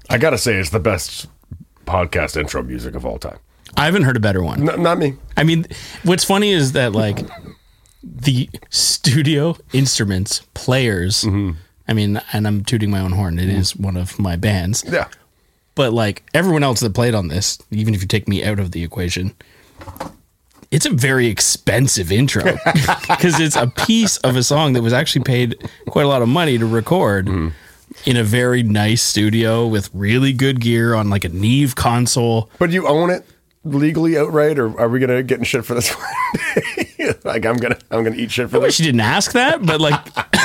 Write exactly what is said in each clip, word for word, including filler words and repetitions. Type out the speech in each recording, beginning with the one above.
I gotta say, it's the best podcast intro music of all time. I haven't heard a better one. No, not me. I mean, what's funny is that like the studio instruments, players, mm-hmm. I mean, and I'm tooting my own horn. It mm-hmm. is one of my bands. Yeah. But like everyone else that played on this, even if you take me out of the equation, it's a very expensive intro because it's a piece of a song that was actually paid quite a lot of money to record mm-hmm. in a very nice studio with really good gear on like a Neve console. But you own it legally outright, or are we gonna get in shit for this one? Like I'm gonna I'm gonna eat shit for I this. wish you didn't ask that, but like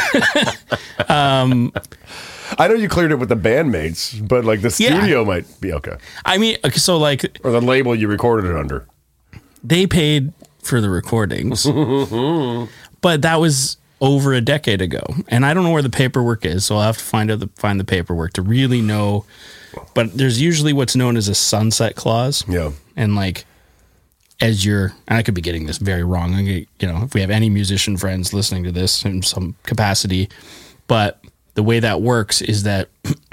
um I know you cleared it with the bandmates, but like the studio yeah. might be okay. I mean, so like, or the label you recorded it under. They paid for the recordings, but that was over a decade ago, and I don't know where the paperwork is. So I'll have to find out the find the paperwork to really know. But there's usually what's known as a sunset clause. Yeah, and like as you're, and I could be getting this very wrong. You know, if we have any musician friends listening to this in some capacity, but the way that works is that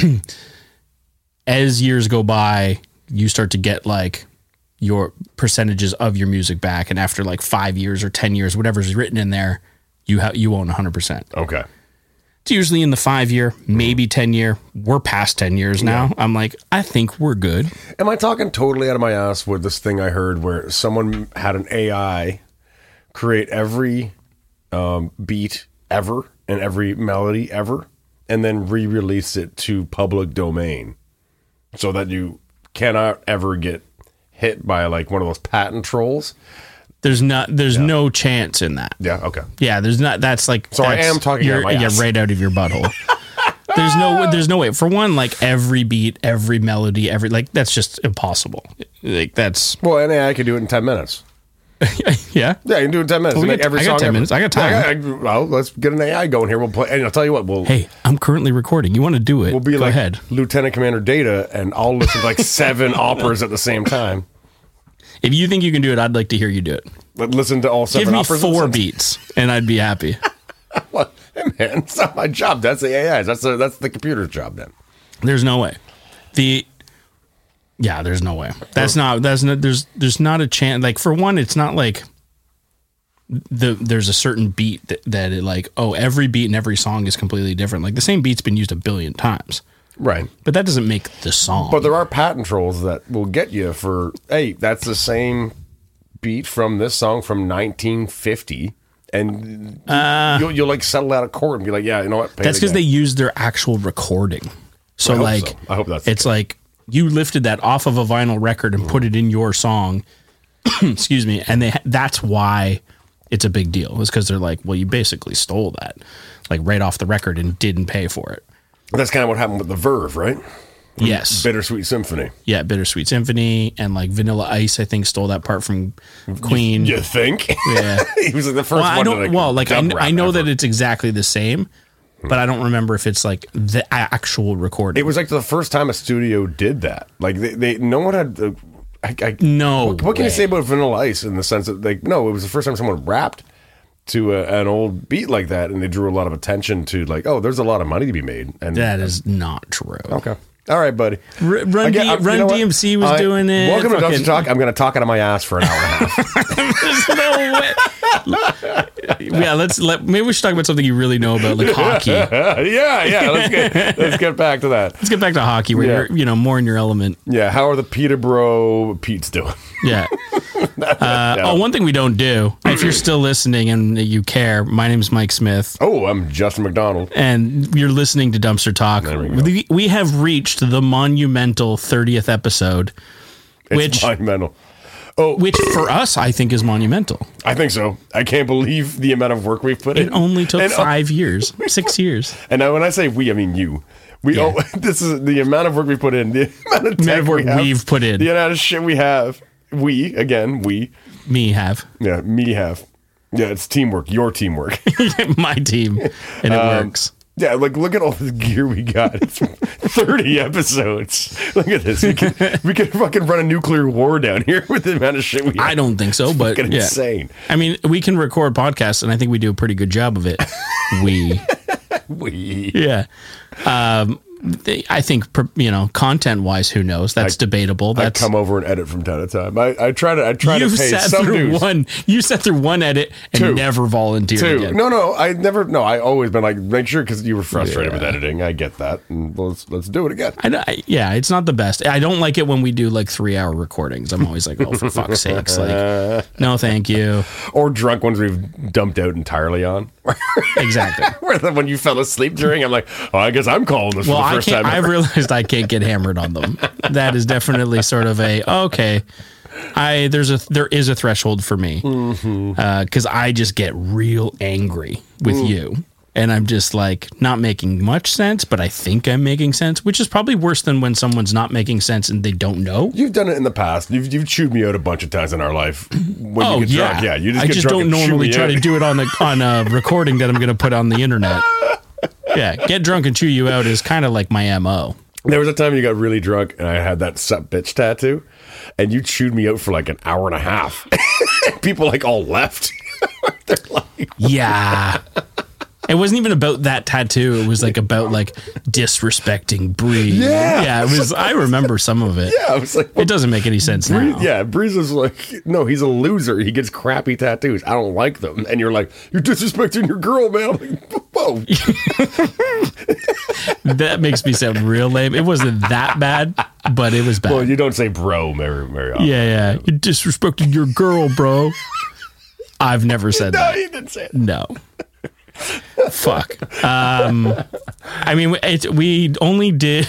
as years go by, you start to get like your percentages of your music back. And after like five years or ten years, whatever's written in there, you have, you own a hundred percent. Okay. It's usually in the five year, maybe ten year. We're past ten years now. Yeah. I'm like, I think we're good. Am I talking totally out of my ass with this thing I heard where someone had an A I create every um, beat ever and every melody ever, and then re-release it to public domain so that you cannot ever get hit by like one of those patent trolls? There's not, there's yeah. no chance in that. Yeah. Okay. Yeah. There's not, that's like, so that's, I am talking out of my ass. Yeah, right out of your butthole. There's no, there's no way. For one, like every beat, every melody, every, like, that's just impossible. Like that's. Well, an A I could do it in ten minutes. yeah. Yeah, you can do it in ten minutes. Well, we make got, every I got song ten ever. minutes. I got time. I got, I, well, let's get an A I going here. We'll play. And I'll tell you what. We'll. Hey, I'm currently recording. You want to do it? We'll be Go like ahead. Lieutenant Commander Data, and I'll listen to like seven operas at the same time. If you think you can do it, I'd like to hear you do it. But listen to all seven Give me operas. four beats, and I'd be happy. Well, hey man, it's not my job. That's the A I's. That's the that's the computer's job. Then there's no way. The yeah, there's no way. That's not. That's not. There's there's not a chance. Like for one, it's not like the there's a certain beat that, that it like oh every beat in every song is completely different. Like the same beat's been used a billion times. Right. But that doesn't make the song. But there are patent trolls that will get you for, hey, that's the same beat from this song from nineteen fifty. And uh, you'll, you'll like settle out of court and be like, yeah, you know what? That's because they use their actual recording. So I hope like, so. I hope that's it's like you lifted that off of a vinyl record and mm. put it in your song. Excuse me. And they, that's why it's a big deal. It's because they're like, well, you basically stole that like right off the record and didn't pay for it. That's kind of what happened with the Verve, right? Yes. Bittersweet Symphony. Yeah, Bittersweet Symphony, and like Vanilla Ice, I think, stole that part from Queen. You, you think? Yeah. He was like the first well, one I don't, to like well, like I, I know ever. that it's exactly the same, but I don't remember if it's like the actual recording. It was like the first time a studio did that. Like they, they no one had. Uh, I, I, no. What, what can way. you say about Vanilla Ice in the sense that like no, it was the first time someone rapped to a, an old beat like that, and they drew a lot of attention to like, oh, there's a lot of money to be made. And that is not true. Okay. All right, buddy. R- Run, Again, D- Run you know D M C was I, doing it. Welcome to Fucking... Dumpster Talk. I'm going to talk out of my ass for an hour and a half. There's no way. Yeah, let's let. Maybe we should talk about something you really know about, like hockey. yeah, yeah. Let's get let's get back to that. Let's get back to hockey, where yeah. you're you know more in your element. Yeah. How are the Peterborough Pete's doing? Yeah. Uh, oh, one thing we don't do, if you're still listening and you care, my name's Mike Smith. Oh, I'm Justin McDonald. And you're listening to Dumpster Talk. We, we have reached the monumental thirtieth episode. It's which, monumental. Oh, which for us, I think is monumental. I think so. I can't believe the amount of work we've put it in. It only took and, five uh, years, six years. And now when I say we, I mean you. We yeah. oh, this is the amount of work we put in, the amount of, amount of work we have, we've put in, the amount of shit we have. We, again, we. Me have. Yeah, me have. Yeah, it's teamwork. Your teamwork. My team. And it um, works. Yeah, like, look at all the gear we got. It's thirty episodes. Look at this. We could, we could fucking run a nuclear war down here with the amount of shit we have. I don't think so, it's but yeah. insane. I mean, we can record podcasts, and I think we do a pretty good job of it. We. we. Yeah. Um, they, I think, per- you know, content wise, who knows? That's I, debatable. I That's come over and edit from time to time. I, I try to I try you to pay sat some through dues. one. You sat through one edit and Two. never volunteered Two. again. No, no, I never. No, I always been like, make sure because you were frustrated Yeah. with editing. I get that. And let's let's do it again. I, know- I, yeah, it's not the best. I don't like it when we do like three hour recordings. I'm always like, oh, for fuck's sakes, like, no, thank you. Or drunk ones we've dumped out entirely on. Exactly. Where the, when you fell asleep during, I'm like, oh, I guess I'm calling this Well, for the I first can't. time. I've ever. realized I can't get hammered on them. That is definitely sort of a okay. I there's a there is a threshold for me because Mm-hmm. uh, I just get real angry with Mm. you, and I'm just like not making much sense, but I think I'm making sense, which is probably worse than when someone's not making sense and they don't know. You've done it in the past. You've you've chewed me out a bunch of times in our life. When Oh you get yeah, drunk, yeah. You just I get just drunk don't and chew normally me try out. to do it on the on a recording that I'm going to put on the internet. Yeah, get drunk and chew you out is kind of like my M O. There was a time you got really drunk and I had that sup bitch tattoo, and you chewed me out for like an hour and a half. People like all left. They're like, Yeah. It wasn't even about that tattoo. It was like about like disrespecting Bree. Yeah. Yeah. It was, I remember some of it. yeah, I was like, It doesn't make any sense Bree, now. yeah, Breeze is like, no, he's a loser. He gets crappy tattoos. I don't like them. And you're like, you're disrespecting your girl, man. I'm like, whoa. That makes me sound real lame. It wasn't that bad, but it was bad. Well, you don't say bro very, very often. yeah, yeah. You're disrespecting your girl, bro. I've never said No, that. you didn't say it. No. Fuck. Um, I mean, it, we only did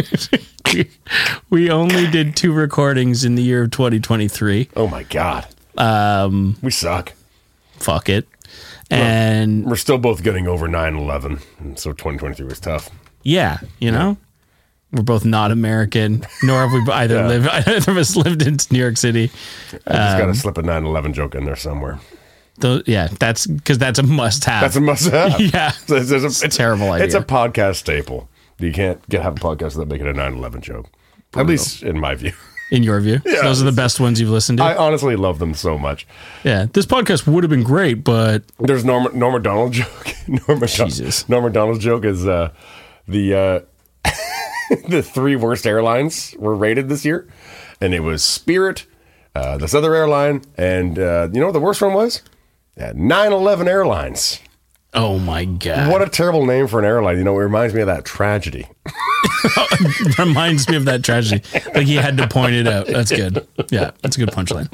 we only did two recordings in the year of twenty twenty-three. Oh my God. Um, We suck. fuck it. And We're still both getting over nine eleven. And so twenty twenty-three was tough. yeah, you know, we're both not American, nor have we either Yeah. lived, either of us lived in New York City. I just Um, got to slip a nine eleven joke in there somewhere. Though, yeah, that's because that's a must have. That's a must have. Yeah. It's, it's, it's, a terrible It's a idea. podcast staple. You can't get have a podcast without making a nine eleven joke. At least in my view. In your view. Yeah. Those are the best ones you've listened to. I honestly love them so much. yeah. This podcast would have been great, but There's Norma Norma Donald joke. Norma Jesus. Don, Norma Donald's joke is uh, the uh, the three worst airlines were rated this year, and it was Spirit, uh, this other airline, and uh, you know what the worst one was? Yeah, nine eleven Airlines. oh my God. What a terrible name for an airline. You know, it reminds me of that tragedy. Reminds me of that tragedy. Like he had to point it out. That's good. Yeah, that's a good punchline.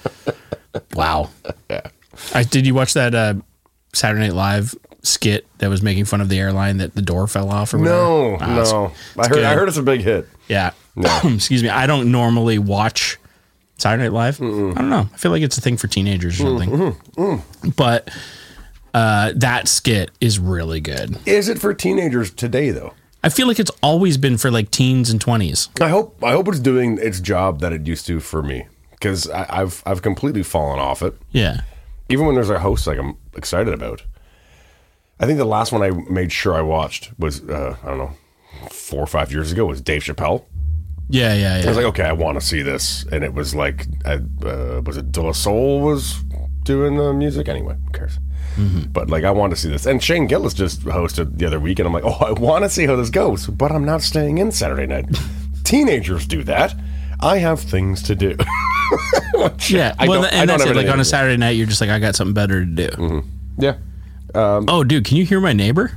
Wow. I, did you watch that uh, Saturday Night Live skit that was making fun of the airline that the door fell off or whatever? No, Wow, it's- no. I heard. good. I heard it's a big hit. Yeah. Excuse me. I don't normally watch Saturday Night Live. I don't know. I feel like it's a thing for teenagers or something. Mm-hmm. But uh, that skit is really good. Is it for teenagers today though? I feel like it's always been for like teens and twenties. I hope. I hope it's doing its job that it used to for me because I've I've completely fallen off it. Yeah. Even when there's a host like I'm excited about. I think the last one I made sure I watched was uh, I don't know four or five years ago was Dave Chappelle. Yeah, yeah, I yeah. was like, okay, I want to see this, and it was like, uh, uh, was it De La Soul was doing the music anyway? Who cares? Mm-hmm. But like, I want to see this, and Shane Gillis just hosted the other week, and I'm like, oh, I want to see how this goes, but I'm not staying in Saturday night. Teenagers do that. I have things to do. Which Yeah, I well, don't- I and don't that's have it. Like anything on a to do. Saturday night, you're just like, I got something better to do. Yeah. Oh, dude, can you hear my neighbor?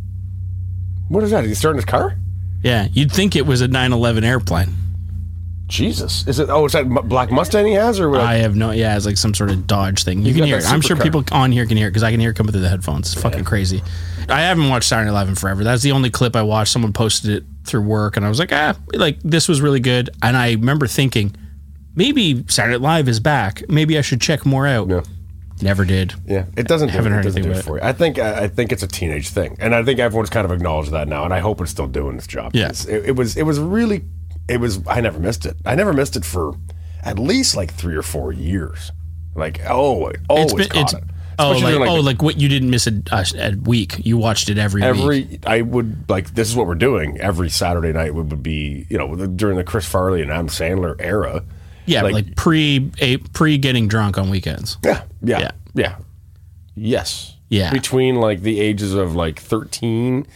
What is that? Is he starting his car? Yeah, you'd think it was a nine eleven airplane. Jesus. Is it? Oh, is that M- Black Mustang he has, or what? I have no, yeah, it's like some sort of Dodge thing. You can got hear it. that I'm sure supercar. people on here can hear it because I can hear it coming through the headphones. It's fucking crazy. I haven't watched Saturday Night Live in forever. That's the only clip I watched. Someone posted it through work, and I was like, ah, like this was really good. And I remember thinking, maybe Saturday Night Live is back. Maybe I should check more out. Yeah. Never did. Yeah, it doesn't. Do Haven't it. heard It doesn't anything do it about for you. I think I I think it's a teenage thing, and I think everyone's kind of acknowledged that now, and I hope it's still doing its job. Yeah. It's- it, it was. It was really. It was. I never missed it. I never missed it for at least like three or four years. Like oh, I always It's been, caught it's, it. oh, Especially like, during, oh, the- like what you didn't miss a, a, a week. You watched it every, week. every. I would like. This is what we're doing every Saturday night. Would, would be you know during the Chris Farley and Adam Sandler era. Yeah, like- like, pre a, pre getting drunk on weekends. Yeah, yeah, Yeah. yeah, yes, Yeah. Between like the ages of like thirteen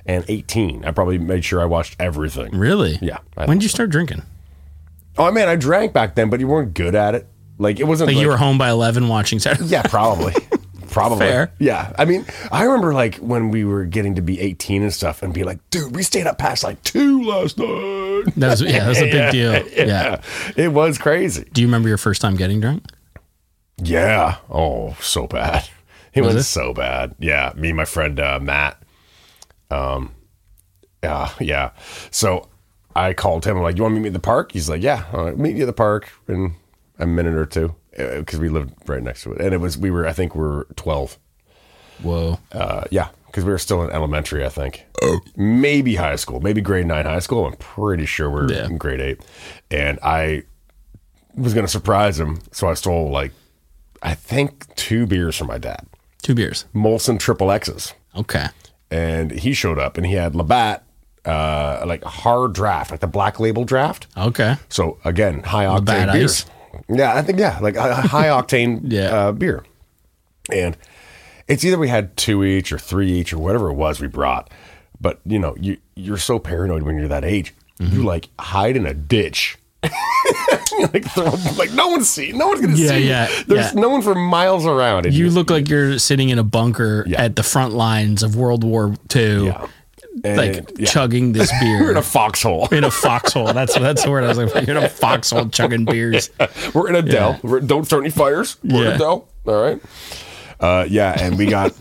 and eighteen. I probably made sure I watched everything. Really? Yeah. I When did you start drinking? Oh man, I drank back then, but you weren't good at it. Like it wasn't Like, like you were home by eleven watching Saturday. yeah, probably. Probably. Fair. Yeah. I mean, I remember like when we were getting to be eighteen and stuff and be like, dude, we stayed up past like two last night. That was yeah, that was a big yeah, deal. Yeah. Yeah. It was crazy. Do you remember your first time getting drunk? Yeah. Oh, so bad. It Was was it? so bad. Yeah. Me and my friend uh, Matt. Um, yeah. Yeah. So I called him. I'm like, you want to meet me at the park? He's like, yeah, I'll meet you at the park in a minute or two. Because we lived right next to it. And it was, we were, I think we were twelve. Whoa. Uh, yeah, because we were still in elementary, I think. Maybe high school, maybe grade nine high school. I'm pretty sure we we're Yeah. in grade eight. And I was going to surprise him. So I stole, like, I think two beers from my dad. Two beers. Molson Triple X's. Okay. And he showed up and he had Labatt, uh, like hard draft, like the black label draft. Okay. So again, high octane Labatt beers. Ice? Yeah, I think, yeah, like a high octane Yeah. uh, beer. And it's either we had two each or three each or whatever it was we brought. But, you know, you, you're so paranoid when you're that age. Mm-hmm. You like hide in a ditch. like, throw, like no one's seeing, no one's going to Yeah, see. yeah, There's yeah. no one for miles around. And You look like you're sitting in a bunker Yeah. at the front lines of World War Two, yeah. And, like yeah. chugging this We're in beer a foxhole. in a foxhole. That's that's the word I was like. You're in a foxhole chugging beers. We're in a dell. We're, don't start any fires. We're in Yeah. a dell. All right. Uh, yeah, and we got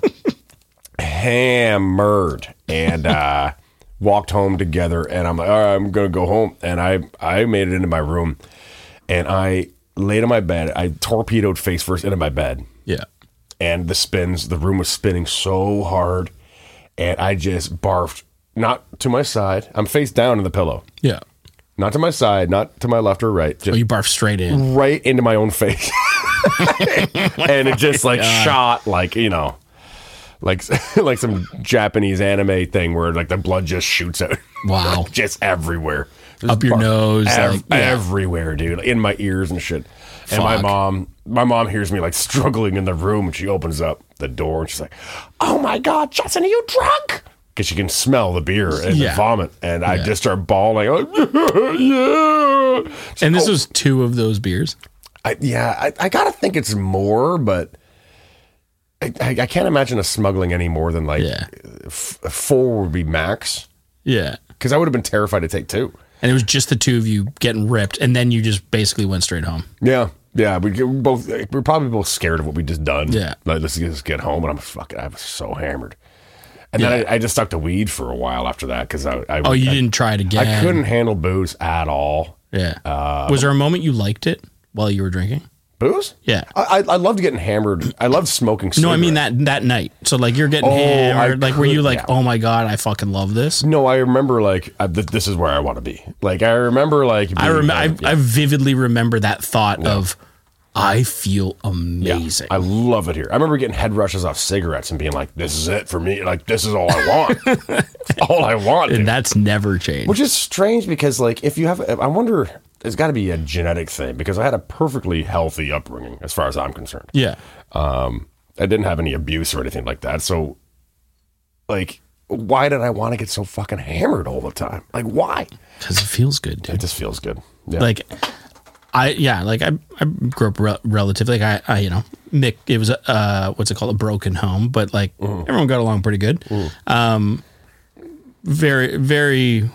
hammered and uh, walked home together. And I'm like, all right, I'm gonna go home. And I I made it into my room, and I laid on my bed. I torpedoed face first into my bed, Yeah. and the spins. The room was spinning so hard, and I just barfed. Not to my side. I'm face down in the pillow. Yeah. Not to my side. Not to my left or right. Just Oh, you barf straight in. right into my own face. And it just like shot like, you know, like like some Japanese anime thing where like the blood just shoots out. Wow. Just everywhere. Just Up your barf- nose, ev- like, yeah. everywhere, dude. Like, in my ears and shit. And my Fuck. mom, my mom hears me like struggling in the room and she opens up the door and she's like, "Oh my God, Justin, are you drunk?" Because she can smell the beer and Yeah. the vomit. And I Yeah. just start bawling. Like, yeah. And this Oh. was two of those beers. I, yeah, I, I gotta think it's more, but I, I, I can't imagine us smuggling any more than like Yeah. f- four would be max. Yeah. Because I would have been terrified to take two. And it was just the two of you getting ripped, and then you just basically went straight home. Yeah, yeah, we we both we're probably both scared of what we just done. Yeah. like let's just get home, and I'm fucking, I was so hammered. And Yeah. then I, I just stuck to weed for a while after that because I, I Oh, you I, didn't try it again. I couldn't handle booze at all. Yeah. was there a moment you liked it while you were drinking? Booze? Yeah. I, I I loved getting hammered. I loved smoking. No, I mean cigarettes. that that night. So like you're getting Oh, hammered. I Like were you could- like, yeah. oh my God, I fucking love this? No, I remember like I, th- this is where I want to be. Like I remember like I being, rem- uh, I, yeah, I vividly remember that thought of, I feel amazing. I love it here. I remember getting head rushes off cigarettes and being like, "This is it for me. Like this is all I want. It's all I want." and dude. that's never changed. Which is strange because like if you have, I wonder, it's got to be a genetic thing because I had a perfectly healthy upbringing as far as I'm concerned. yeah. Um, I didn't have any abuse or anything like that. So, like, why did I want to get so fucking hammered all the time? Like, why? Because it feels good, dude. It just feels good. Yeah. Like I yeah, like I I grew up re- relatively like I, I you know Mick it was a uh what's it called a broken home, but like Mm-hmm. everyone got along pretty good. Um, very very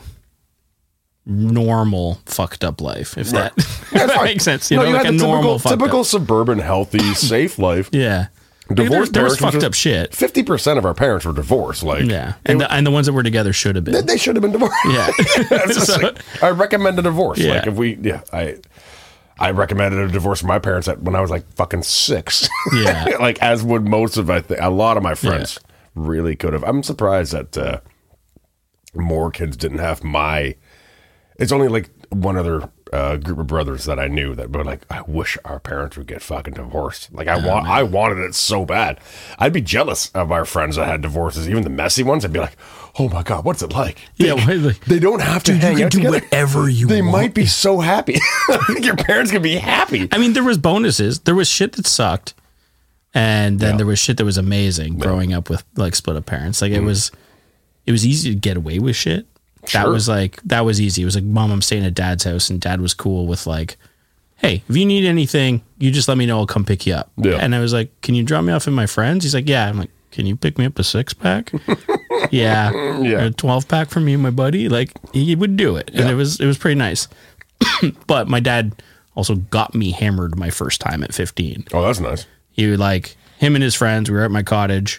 normal fucked up life if that, if that makes sense. You no, know, you like a had the normal typical, fucked typical up. suburban, healthy, safe life. Yeah. Like, there, Divorced there was parents fucked were up shit. Fifty percent of our parents were divorced. Like, Yeah, and the, and the ones that were together should have been. they should have been divorced. Yeah. It's just So- like, I recommend a divorce. Yeah. Like if we, yeah, I, I recommended a divorce for my parents at, when I was like fucking six. Yeah. Like as would most of I think a lot of my friends really could have. I'm surprised that uh, more kids didn't have my. It's only like one other uh, group of brothers that I knew that were like, I wish our parents would get fucking divorced. Like I want, I wanted it so bad. I'd be jealous of our friends that had divorces, even the messy ones. I'd be like, oh my God, what's it like? Yeah, They, wait, like, they don't have to dude, hang you out can do together. whatever you They want. might be so happy. Your parents can be happy. I mean, there was bonuses. There was shit that sucked, and then Yeah. there was shit that was amazing. Growing up with like split up parents, like it Mm. was, it was easy to get away with shit. That Sure. was like, that was easy. It was like, Mom, I'm staying at Dad's house. And Dad was cool with like, hey, if you need anything, you just let me know. I'll come pick you up. Yeah. And I was like, can you drop me off at my friends? He's like, yeah. I'm like, can you pick me up a six pack? yeah. Yeah. A twelve pack from me and my buddy. Like he would do it. And Yeah. it was, it was pretty nice. But my dad also got me hammered my first time at fifteen. Oh, that's nice. He would like him and his friends. We were at my cottage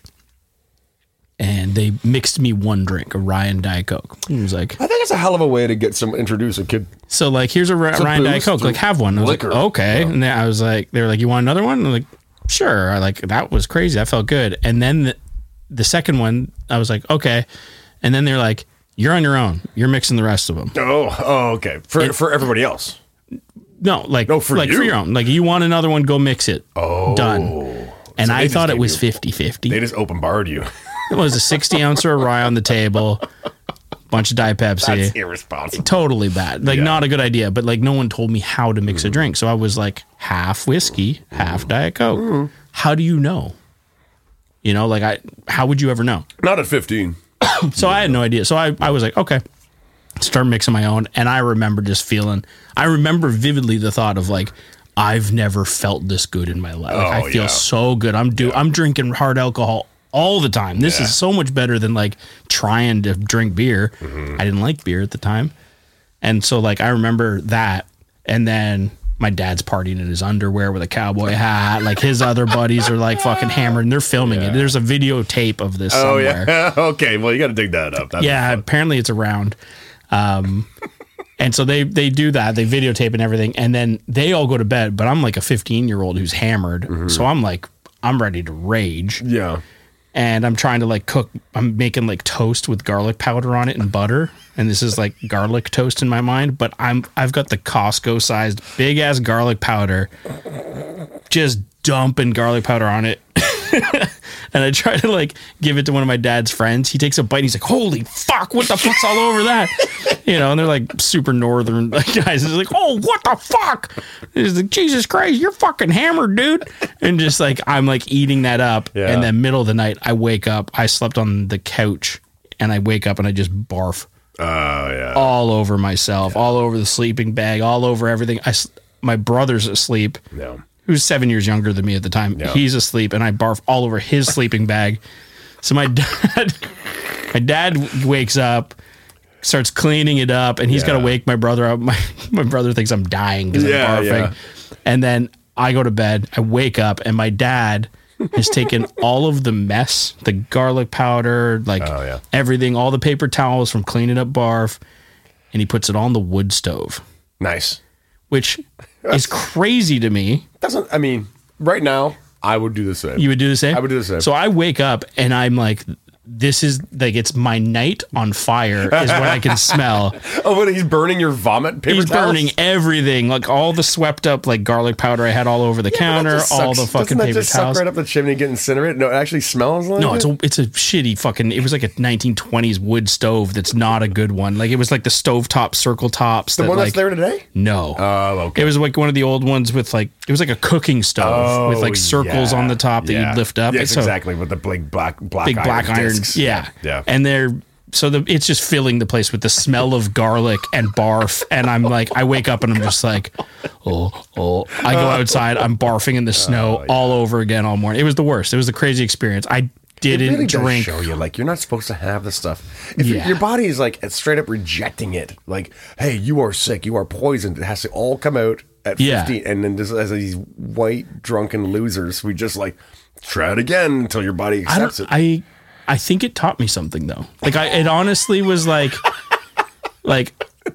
and they mixed me one drink, a Ryan Diet Coke. He was like, I think it's a hell of a way to get some introduce a kid. so like, here's a, Ry- a Ryan Diet boost Coke. to Like, have one. I was liquor. like, okay. Yeah. And then I was like, they were like, you want another one? I'm like, sure. I like, that was crazy. That felt good. And then the, the second one, I was like, okay. And then they're like, you're on your own. You're mixing the rest of them. Oh, oh, okay. For for everybody else. No, like, No, for like you. for your own. Like, you want another one, go mix it. Oh, Done. And So I they just thought it gave was you- fifty-fifty. They just open barred you. It was a sixty ounce of rye on the table, bunch of Diet Pepsi. That's irresponsible. Totally bad. Like, Yeah. not a good idea. But like, no one told me how to mix a drink. So I was like, half whiskey, half Diet Coke. How do you know? You know, like, I, how would you ever know? Not at fifteen. So I had no idea. So I, I was like, okay, start mixing my own. And I remember just feeling, I remember vividly the thought of like, I've never felt this good in my life. Like, Oh, I feel yeah. so good. I'm do I'm drinking hard alcohol all the time. This Yeah. is so much better than like trying to drink beer. Mm-hmm. I didn't like beer at the time. And so like I remember that. And then my dad's partying in his underwear with a cowboy hat. Like his other buddies are like fucking hammered and they're filming it. There's a videotape of this Oh somewhere. yeah. Okay. Well, you got to dig that up. That'd be Yeah, fun. apparently it's around. Um, and so they they do that. They videotape and everything, and then they all go to bed. But I'm like a fifteen year old who's hammered, Mm-hmm. so I'm like I'm ready to rage, Yeah. and I'm trying to like cook. I'm making like toast with garlic powder on it and butter, and this is like garlic toast in my mind. But I'm I've got the Costco sized big ass garlic powder, just dumping garlic powder on it. And I try to like give it to one of my dad's friends. He takes a bite. He's like, "Holy fuck! What the fuck's all over that?" You know, and they're like super northern like, guys. It's like, "Oh, what the fuck?" He's like, "Jesus Christ, you're fucking hammered, dude!" And just like I'm like eating that up. Yeah. And then middle of the night, I wake up. I slept on the couch, and I wake up and I just barf Oh yeah. all over myself, all over the sleeping bag, all over everything. I s- my brother's asleep. No. Who's seven years younger than me at the time. Yeah. He's asleep, and I barf all over his sleeping bag. So my dad, my dad wakes up, starts cleaning it up, and he's Yeah. got to wake my brother up. My my brother thinks I'm dying because Yeah, I'm barfing. yeah. And then I go to bed. I wake up, and my dad has taken all of the mess, the garlic powder, like Oh, yeah. everything, all the paper towels from cleaning up barf, and he puts it on the wood stove, Nice. which is crazy to me. Doesn't. I mean, right now, I would do the same. You would do the same? I would do the same. So I wake up and I'm like, this is like, it's my night on fire is what I can smell. Oh, but he's burning your vomit paper He's towels? burning everything, like all the swept up like garlic powder I had all over the But that counter, just all sucks. the fucking Doesn't that paper just towels. suck right up the chimney, get incinerated? No, it actually smells like No, it? it's a it's a shitty fucking. It was like a nineteen twenties wood stove. That's not a good one. Like it was like the stovetop circle tops. the that, one like, that's there today? No. Oh, okay. It was like one of the old ones with like it was like a cooking stove with Oh, like circles yeah. on the top that Yeah. you'd lift up. Yes, So- exactly. With the big black, black, big iron black iron. discs. Yeah. Yeah. And they're so the it's just filling the place with the smell of garlic and barf. And I'm like, I wake up and I'm just like, oh, oh. I go outside, I'm barfing in the snow all over again all morning. It was the worst. It was a crazy experience. I It didn't really does drink. show you like you're not supposed to have this stuff. If Yeah. your body is like straight up rejecting it, like, hey, you are sick, you are poisoned. It has to all come out at Yeah. fifteen, and then just as these white drunken losers, we just like try it again until your body I accepts don't. it. I I think it taught me something though. Like I, it honestly was like, like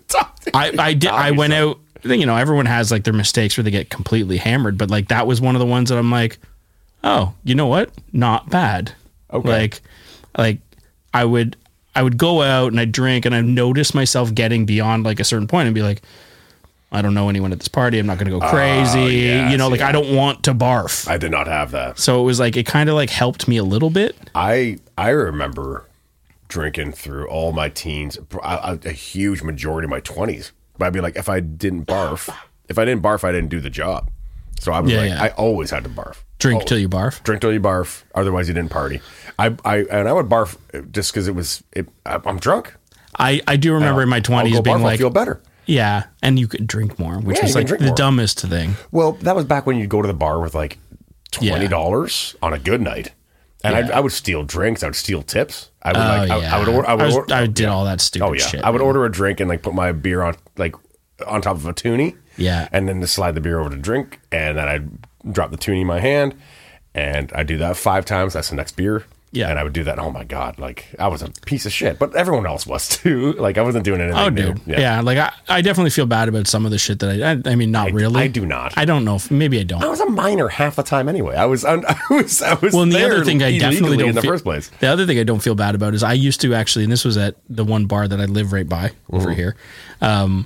I I did. I went out. You know, everyone has like their mistakes where they get completely hammered, but like that was one of the ones that I'm like, oh, you know what? Not bad. Okay. Like, like I would I would go out and I'd drink and I noticed myself getting beyond like a certain point and be like, I don't know anyone at this party. I'm not going to go crazy. yes, you know, like yeah. I don't want to barf. I did not have that. So it was like it kind of like helped me a little bit. I I remember drinking through all my teens, a, a huge majority of my twenties. But I'd be like, if I didn't barf, if I didn't barf, I didn't do the job. So I was Yeah, like, yeah. I always had to barf. Drink Always. till you barf. Drink till you barf. Otherwise, you didn't party. I, I and I would barf just because it was. It, I, I'm drunk. I, I do remember I'll- in my I'll twenties go being barf, I'll like, feel better. yeah, and you could drink more, which Yeah, was you can like drink the more. dumbest thing. Well, that was back when you'd go to the bar with like Yeah. twenty dollars on a good night, and Yeah. I, I would steal drinks. I would steal tips. I would Oh, like. I, yeah. I would. Order, I would. I, was- order, I did all that stupid oh yeah. shit. I would man. order a drink and like put my beer on like on top of a toonie. Yeah. And then just slide the beer over to drink, and then I'd drop the toonie in my hand, and I do that five times. That's the next beer. Yeah. And I would do that. Oh my god! Like I was a piece of shit, but everyone else was too. Like I wasn't doing anything. Oh, new. dude. Yeah. like I, I definitely feel bad about some of the shit that I, I, I mean, not really. I do not. I don't know. If, maybe I don't. I was a minor half the time anyway. I was. I was. I was. Well, and the there other thing I definitely illegally don't in the feel, first place. The other thing I don't feel bad about is I used to actually, and this was at the one bar that I live right by over Mm-hmm. here, um,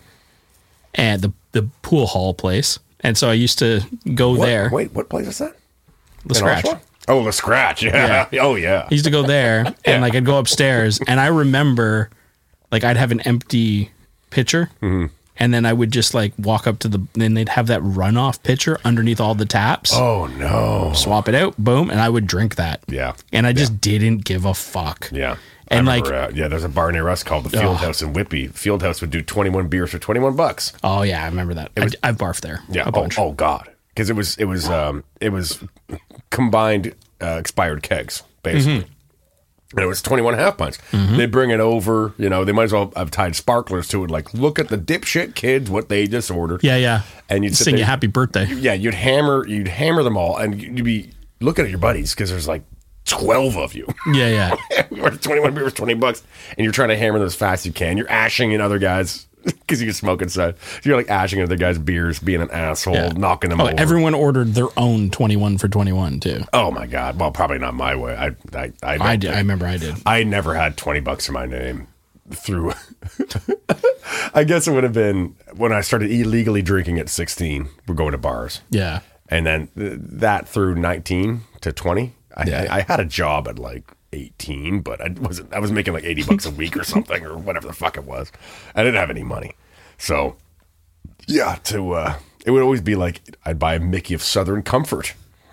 and the the pool hall place, and so I used to go What? there. Wait, what place is that? the In scratch. Oshawa? Oh, the scratch. Yeah. Oh yeah. I used to go there, and like I'd go upstairs, and I remember, like I'd have an empty pitcher. Mm-hmm. And then I would just like walk up to the, then they'd have that runoff pitcher underneath all the taps. Oh no. Swap it out, boom, and I would drink that. Yeah. And I just didn't give a fuck. Yeah. And I like, remember, uh, yeah, there's a bar near us called the Fieldhouse in Whitby. Fieldhouse would do twenty-one beers for twenty-one bucks. oh yeah, I remember that. was- I, I've barfed there. Yeah. a Oh, bunch. oh God. Because it was it was um it was combined uh, expired kegs basically. Mm-hmm. And it was twenty-one half pints. They bring it over, you know, they might as well have tied sparklers to it. Like, look at the dipshit kids, what they just ordered. Yeah, yeah. And you'd sit sing you there- happy birthday. Yeah, you'd hammer, you'd hammer them all, and you'd be looking at your buddies because there's like twelve of you. Yeah, yeah. We're twenty-one beers, twenty bucks, and you're trying to hammer them as fast as you can. You're ashing in other guys because you can smoke inside. So you're like ashing in other guys' beers, being an asshole, Yeah. knocking them Oh, over. everyone ordered their own twenty-one for twenty-one too. Oh my god! Well, probably not my way. I I I, don't I did. I think- remember I did. I never had twenty bucks in my name through. I guess it would have been when I started illegally drinking at sixteen. We're going to bars. Yeah. And then th- that through nineteen to twenty, I, Yeah. I, I had a job at like eighteen, but I wasn't, I was making like eighty bucks a week or something or whatever the fuck it was. I didn't have any money. So yeah, to, uh, it would always be like, I'd buy a Mickey of Southern Comfort,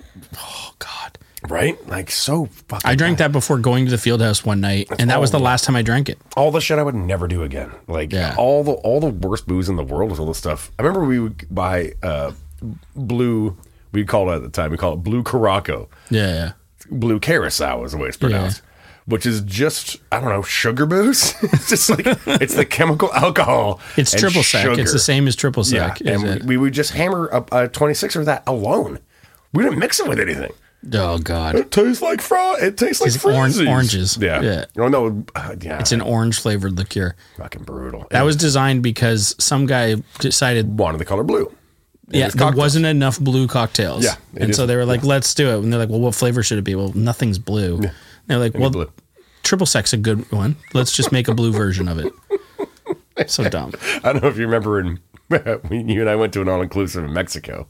Oh God. right? Like so fucking, I drank that before going to the field house one night, and that was the all- last time I drank it. all the shit I would never do again. Like Yeah. all the, all the worst booze in the world was all the stuff. I remember we would buy, uh, blue, we called it at the time, we call it blue Caraco. Yeah, yeah. Blue Carousel is the way it's pronounced, which is just, I don't know, sugar booze. It's just like, it's the chemical alcohol. It's and triple sec. sugar. It's the same as triple Yeah. sec. And is we, it? we would just hammer a, a twenty-six of that alone. We didn't mix it with anything. Oh God. It tastes like fro. It tastes like It's orange- Freezies. oranges. Yeah. Yeah. Oh, no. Uh, yeah. It's an orange flavored liqueur. fucking brutal. That was designed because some guy decided, wanted the color blue. in yeah, his there cocktails. wasn't enough blue cocktails. Yeah, it and is- so they were like, "Let's do it." And they're like, "Well, what flavor should it be?" Well, nothing's blue. They're like, "Well, blue. triple sec's a good one. Let's just make a blue version of it." So dumb. I don't know if you remember in when you and I went to an all inclusive in Mexico,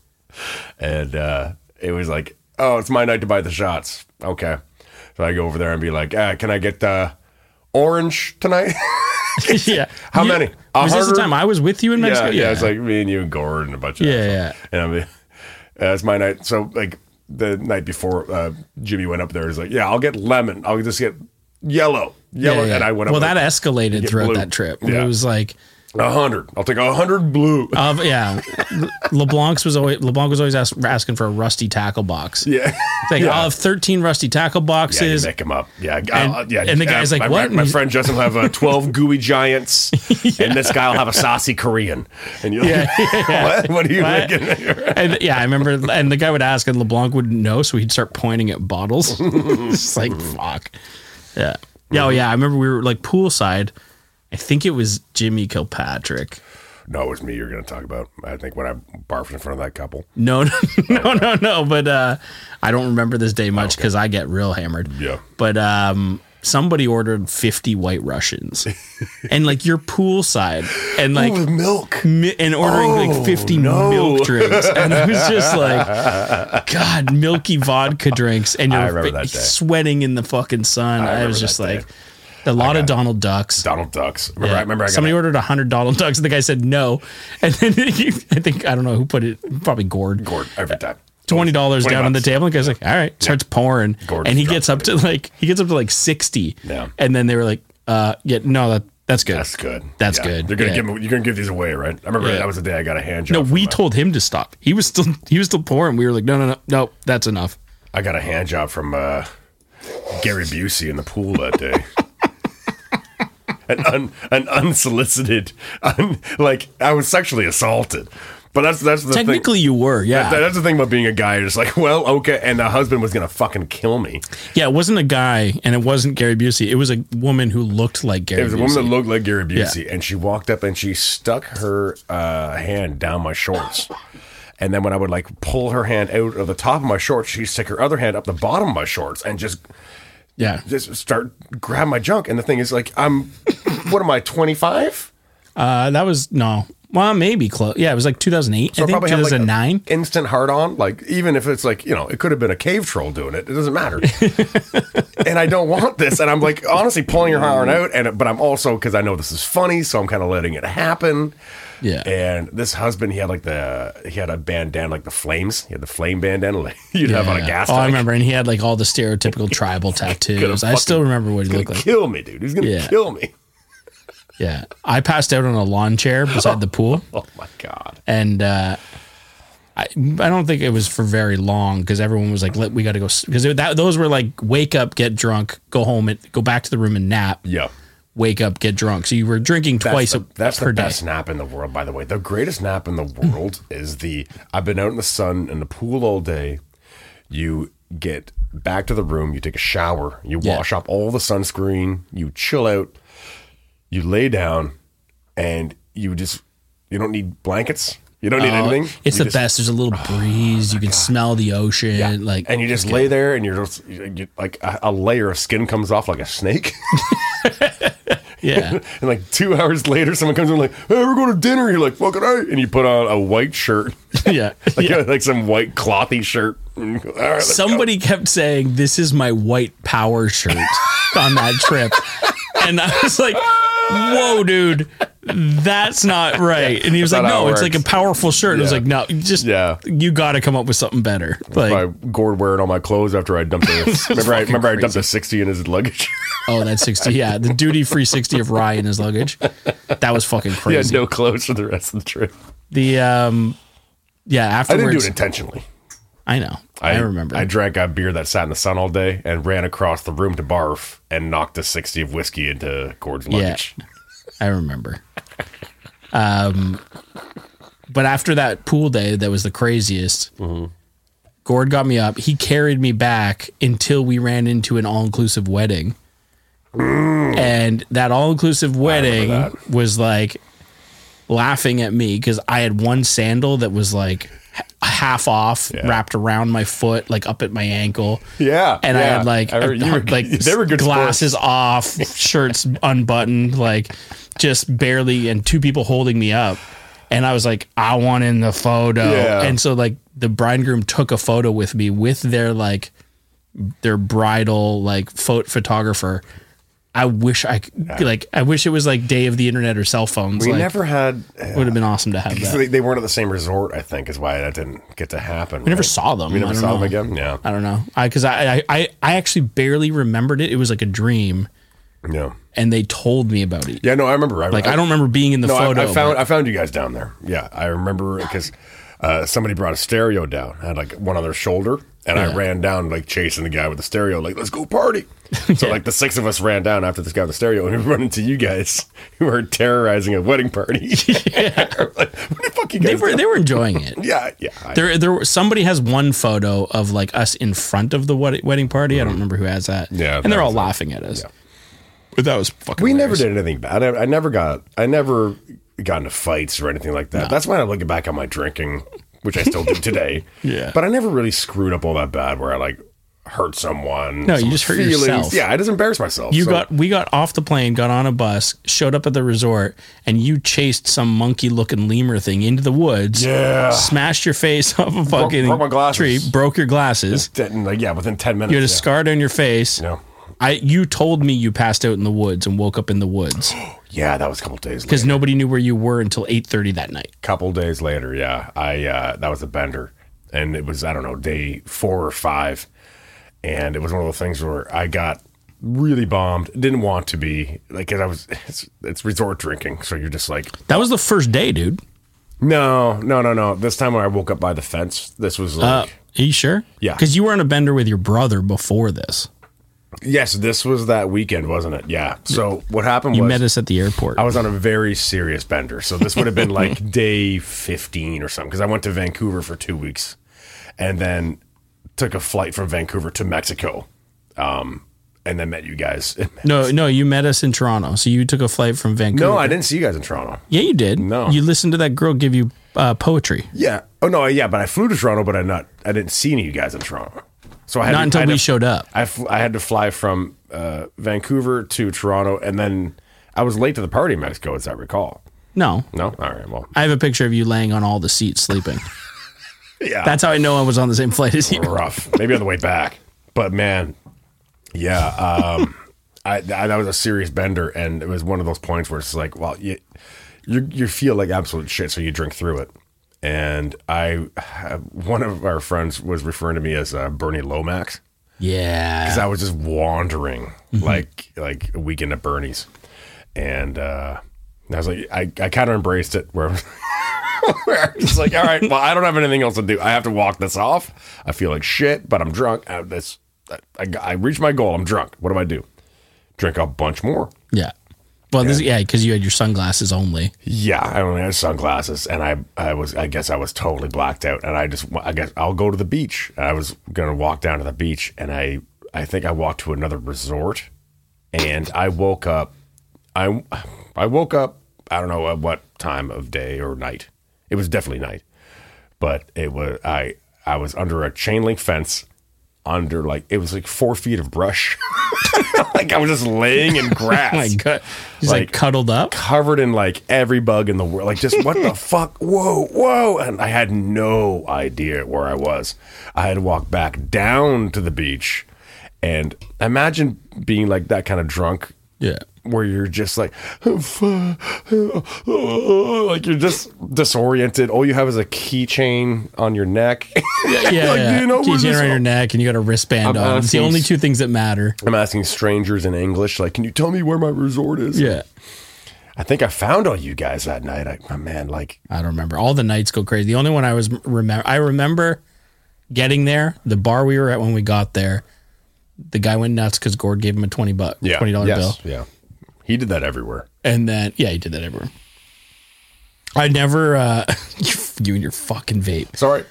and uh, it was like, oh, it's my night to buy the shots. Okay, so I go over there and be like, ah, can I get uh, orange tonight? Yeah. How You- many? A Was this the hundred? time I was with you in Mexico? Yeah, yeah, it's like me and you and Gord and a bunch of Yeah, assholes. yeah. And I mean, uh, it's my night. So like the night before, uh, Jimmy went up there. He's like, yeah, I'll get lemon. I'll just get yellow, yellow. Yeah, yeah. And I went up. Well, like, that escalated get throughout blue. that trip. Yeah. It was like, a hundred. I'll take a hundred blue. of yeah, LeBlanc's was always LeBlanc was always ask, asking for a rusty tackle box. yeah. It's like, Yeah. I'll have thirteen rusty tackle Yeah, you boxes. make them up. Yeah, And- I'll- yeah. and the guy's uh, like, my, "What?" My And friend Justin will have uh, twelve gooey giants, and this guy will have a saucy Korean. And you're like, Yeah, yeah, yeah. what? What are you What? making? And yeah, I remember, and the guy would ask, and LeBlanc wouldn't know, so he'd start pointing at bottles. It's like, fuck. Yeah. Yeah, oh, yeah. I remember we were like poolside. I think it was Jimmy Kilpatrick. No, it was me you're going to talk about. I think when I barfed in front of that couple. No, no, no, no, no. But uh, I don't remember this day much because I get real hammered. Yeah. But um, somebody ordered fifty White Russians, and like you're poolside, and like with milk. mi- and ordering Oh, like fifty no. milk drinks, and it was just like, God, milky vodka drinks, and I you're remember fa- that day. sweating in the fucking sun. I, remember was just that like, A lot of got- Donald Ducks. Donald Ducks. Remember, Yeah. I remember I got Somebody a- ordered a hundred Donald Ducks, and the guy said no. And then he, I think I don't know who put it. Probably Gord. Gord every time. Twenty dollars twenty down on the bucks. table. And the guy's like, "All right," starts pouring, Gordon's and he drunk gets up to like he gets up to like sixty. Yeah. And then they were like, "Uh, yeah, no, that that's good. That's good. That's Yeah. good. They're gonna Yeah. give 'em- you're gonna give these away, right? I remember Yeah. that was the day I got a hand job. No, from we a- told him to stop. He was still he was still pouring. We were like, no, no, no, no, that's enough. I got a hand job from uh, Gary Busey in the pool that day. an, un, an unsolicited, un, like I was sexually assaulted. But that's that's the Technically, thing. you were, yeah, That- that's the thing about being a guy. You're just like, well, okay. And the husband was gonna fucking kill me. yeah. It wasn't a guy, and it wasn't Gary Busey. It was a woman who looked like Gary. It was a Busey. woman that looked like Gary Busey, and she walked up and she stuck her uh, hand down my shorts. And then when I would like pull her hand out of the top of my shorts, she'd stick her other hand up the bottom of my shorts and just yeah. just start grab my junk. And the thing is, like, I'm what am I, twenty-five? Uh, that was no. Well, maybe close. Yeah, it was like two thousand eight. I think two thousand nine. Like instant hard on. Like, even if it's like, you know, it could have been a cave troll doing it. It doesn't matter. And I don't want this. And I'm like, honestly, pulling her hard out. And but I'm also, because I know this is funny, so I'm kind of letting it happen. Yeah. And this husband, he had like the, he had a bandana, like the flames. He had the flame bandana like you'd have on a Yeah. gas Oh, tank. I remember, and he had like all the stereotypical tribal tattoos. I still fucking- remember what he He's looked gonna like. kill me, dude. He's going to Yeah. kill me. Yeah, I passed out on a lawn chair beside the pool, Oh, my God. and uh, I I don't think it was for very long because everyone was like, "Let we got to go," because that those were like wake up, get drunk, go home, and go back to the room and nap. Yeah. Wake up, get drunk. So you were drinking That's twice the, a, that's per the day. best nap in the world, by the way. The greatest nap in the world is the I've been out in the sun in the pool all day. You get back to the room, you take a shower, you Yeah. wash up all the sunscreen, you chill out, you lay down, and you just you don't need blankets. You don't need Oh, anything. it's You the just- best. There's a little breeze. You can smell the ocean. Like, and you just lay there, and you're just you, you- like a, a layer of skin comes off like a snake. yeah, And like two hours later, someone comes in like, "Hey, we're going to dinner." You're like, "Fucking right," and you put on a white shirt. yeah. like, yeah. like some white clothy shirt. And you go, "All right, let's go." Somebody kept saying, "This is my white power shirt" on that trip, and I was like, "Whoa, dude, that's not right." And he was That's like, not how "No, it it's like a works." powerful shirt." And I was Yeah. like, "No, just Yeah. you got to come up with something better." Like, My Gord wearing all my clothes after I dumped it. remember, I fucking remember I dumped crazy. a sixty in his luggage. oh, that's sixty. Yeah, the duty free sixty of rye in his luggage. That was fucking He had crazy. no clothes for the rest of the trip. The um, yeah, I didn't do afterwards, it intentionally. I know, I, remember. I drank a beer that sat in the sun all day and ran across the room to barf and knocked a sixty of whiskey into Gord's luggage. I remember. Um, but after that pool day, that was the craziest. Mm-hmm. Gord got me up. He carried me back until we ran into an all-inclusive wedding. Mm. And that all-inclusive wedding that. was like laughing at me because I had one sandal that was like h- half off, Yeah. wrapped around my foot, like up at my ankle. Yeah, And I yeah. had like, I a- remember- you were- like they were good glasses sports. off, shirts unbuttoned, like just barely, and two people holding me up. And I was like, I want in the photo. Yeah. And so like the bride and groom took a photo with me with their like their bridal like photo photographer. I wish I could, like I wish it was like day of the internet or cell phones. We like, never had. would have been awesome to have So that. they, they weren't at the same resort, I think, is why that didn't get to happen. We never saw them. We never I don't saw know. them again. Yeah, I don't know. I because I, I I I actually barely remembered it. It was like a dream, yeah, and they told me about it. yeah. No, I remember. I, Like I don't remember being in the No, I, photo. I found but- I found you guys down there. Yeah, I remember because uh, somebody brought a stereo down. I had like one on their shoulder, and I Yeah. ran down like chasing the guy with the stereo. Like, let's go party. So like the six of us ran down after this guy with the stereo, and we run into you guys who were terrorizing a wedding party. Yeah, like, what the fuck you guys? they were doing? they were enjoying it. Yeah, yeah. I- There, there. were- Somebody has one photo of like us in front of the wed- wedding party. I don't remember who has that. Mm-hmm. Yeah, and they're that all was it. laughing at us. But that was fucking. we never hilarious. did anything bad. I, I never got. I never got into fights or anything like that. That's why I look back on my drinking, which I still do today. Yeah. But I never really screwed up all that bad where I like hurt someone. No, you someone's just hurt yourself. Yeah, I just embarrassed myself. You So- got we got off the plane, got on a bus, showed up at the resort, and you chased some monkey looking lemur thing into the woods. Yeah. Smashed your face off a fucking broke my glasses. tree, broke your glasses. Didn't, like, yeah, within ten minutes. You had a yeah. scar down your face. Yeah. I you told me you passed out in the woods and woke up in the woods Yeah, that was a couple days because later. nobody knew where you were until eight thirty that night. Couple days later, yeah. I uh, that was a bender, and it was I don't know day four or five, and it was one of those things where I got really bombed. Didn't want to be like 'cause I was. It's, it's resort drinking, so you're just like That was the first day, dude. no, no, no, no. This time when I woke up by the fence, this was like Uh, are you sure? Yeah. Because you were on a bender with your brother before this. yes, this was that weekend, wasn't it? Yeah. So what happened You was met us at the airport. I was on a very serious bender. So this would have been like day fifteen or something because I went to Vancouver for two weeks and then took a flight from Vancouver to Mexico um, and then met you guys. no, no, you met us in Toronto. So you took a flight from Vancouver. No, I didn't see you guys in Toronto. Yeah, you did. No. You listened to that girl give you uh, poetry. Yeah. Oh, no, yeah, but I flew to Toronto, but I not I didn't see any of you guys in Toronto. So I had Not to, until I had we to- showed up. I, fl- I had to fly from uh, Vancouver to Toronto, and then I was late to the party in Mexico, as I recall. No. No? All right, well. I have a picture of you laying on all the seats sleeping. Yeah. That's how I know I was on the same flight as you. rough. Maybe on the way back. But man, yeah, um, I, I that was a serious bender, and it was one of those points where it's like, well, you you, you feel like absolute shit, so you drink through it. And I, one of our friends was referring to me as uh, Bernie Lomax Yeah. because I was just wandering like like a weekend at Bernie's, and uh, I was like, I, I kind of embraced it where. where I'm just like, all right, well, I don't have anything else to do. I have to walk this off. I feel like shit, but I'm drunk. I, this, I, I reached my goal. I'm drunk. What do I do? Drink a bunch more. Yeah. Well, this yeah, because you had your sunglasses only. Yeah, I only had sunglasses, and I, I was, I guess I was totally blacked out, and I just, I guess I'll go to the beach. And I was gonna walk down to the beach, and I, I think I walked to another resort, and I woke up, I, I woke up. I don't know at what time of day or night. It was definitely night, but it was I. I was under a chain link fence, under like it was like four feet of brush. Like I was just laying in grass. Oh my God. He's like, Like- cuddled up. Covered in like every bug in the world. Like just what the fuck? Whoa, whoa. And I had no idea where I was. I had to walk back down to the beach. And imagine being like that kind of drunk Yeah. where you're just like, like you're just disoriented. All you have is a keychain on your neck. Yeah, yeah. Like, yeah. do you know where Keychain this- around your neck, and you got a wristband I'm on. It's the asking- only two things that matter. I'm asking strangers in English, like, can you tell me where my resort is? Yeah. I think I found all you guys that night. I, oh, man, like, I don't remember. All the nights go crazy. The only one I was remember, I remember getting there. The bar we were at when we got there, the guy went nuts because Gord gave him a twenty buck, yeah, twenty dollar yes, bill, yeah. He did that everywhere. and then yeah, he did that everywhere. I never, uh, you, you and your fucking vape. Sorry.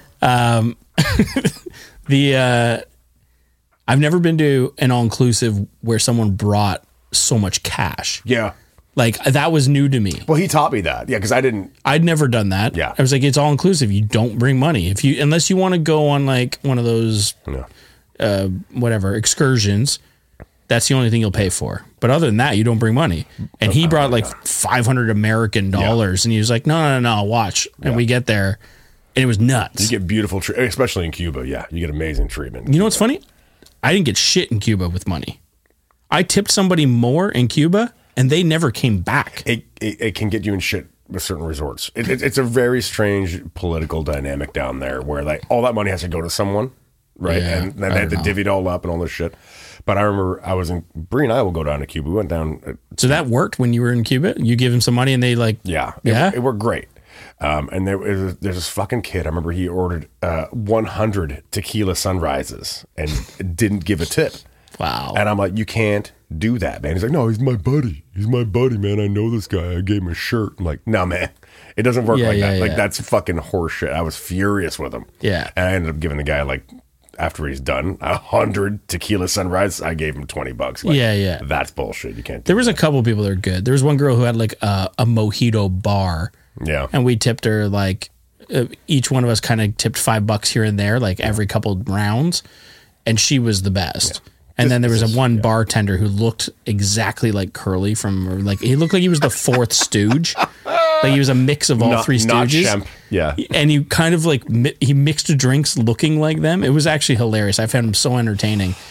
The uh, I've never been to an all inclusive where someone brought so much cash. Yeah. Like that was new to me. Well, he taught me that. Yeah, because I didn't. I'd never done that. Yeah. I was like, it's all inclusive. You don't bring money if you unless you want to go on like one of those No. uh, whatever excursions. That's the only thing you'll pay for. But other than that, you don't bring money. And he brought like five hundred American dollars, and he was like, "No, no, no, watch." And we get there, and it was nuts. You get beautiful, tre- especially in Cuba. Yeah, you get amazing treatment. You know what's funny? I didn't get shit in Cuba with money. I tipped somebody more in Cuba, and they never came back. It, it, it can get you in shit with certain resorts. It, it, it's a very strange political dynamic down there where like all that money has to go to someone, right? Yeah, and then I they had to don't know. divvy it all up and all this shit. But I remember I was in Bree and I will go down to Cuba. We went down. uh, So that worked when you were in Cuba. You give them some money, and they like, Yeah, it, Yeah? it worked great. Um, and there was there's this fucking kid. I remember he ordered uh, one hundred tequila sunrises and didn't give a tip. wow. And I'm like, you can't do that, man. He's like, no, he's my buddy. He's my buddy, man. I know this guy. I gave him a shirt. I'm like, no, man. It doesn't work Yeah, like yeah, that. Like, yeah. that's fucking horseshit. I was furious with him. Yeah. And I ended up giving the guy, like, after he's done, a hundred tequila sunrise. I gave him twenty bucks. Like, Yeah, yeah. That's bullshit. You can't do There was a couple people that are good. There was one girl who had like a, a mojito bar, that. Yeah. and we tipped her like uh, each one of us kind of tipped five bucks here and there, like every couple rounds, and she was the best. And then there was a one bartender who looked exactly like Curly from like he looked like he was the fourth Stooge, like he was a mix of all Not- three not Stooges. Shemp. Yeah. And he kind of like mi- he mixed drinks looking like them. It was actually hilarious. I found him so entertaining.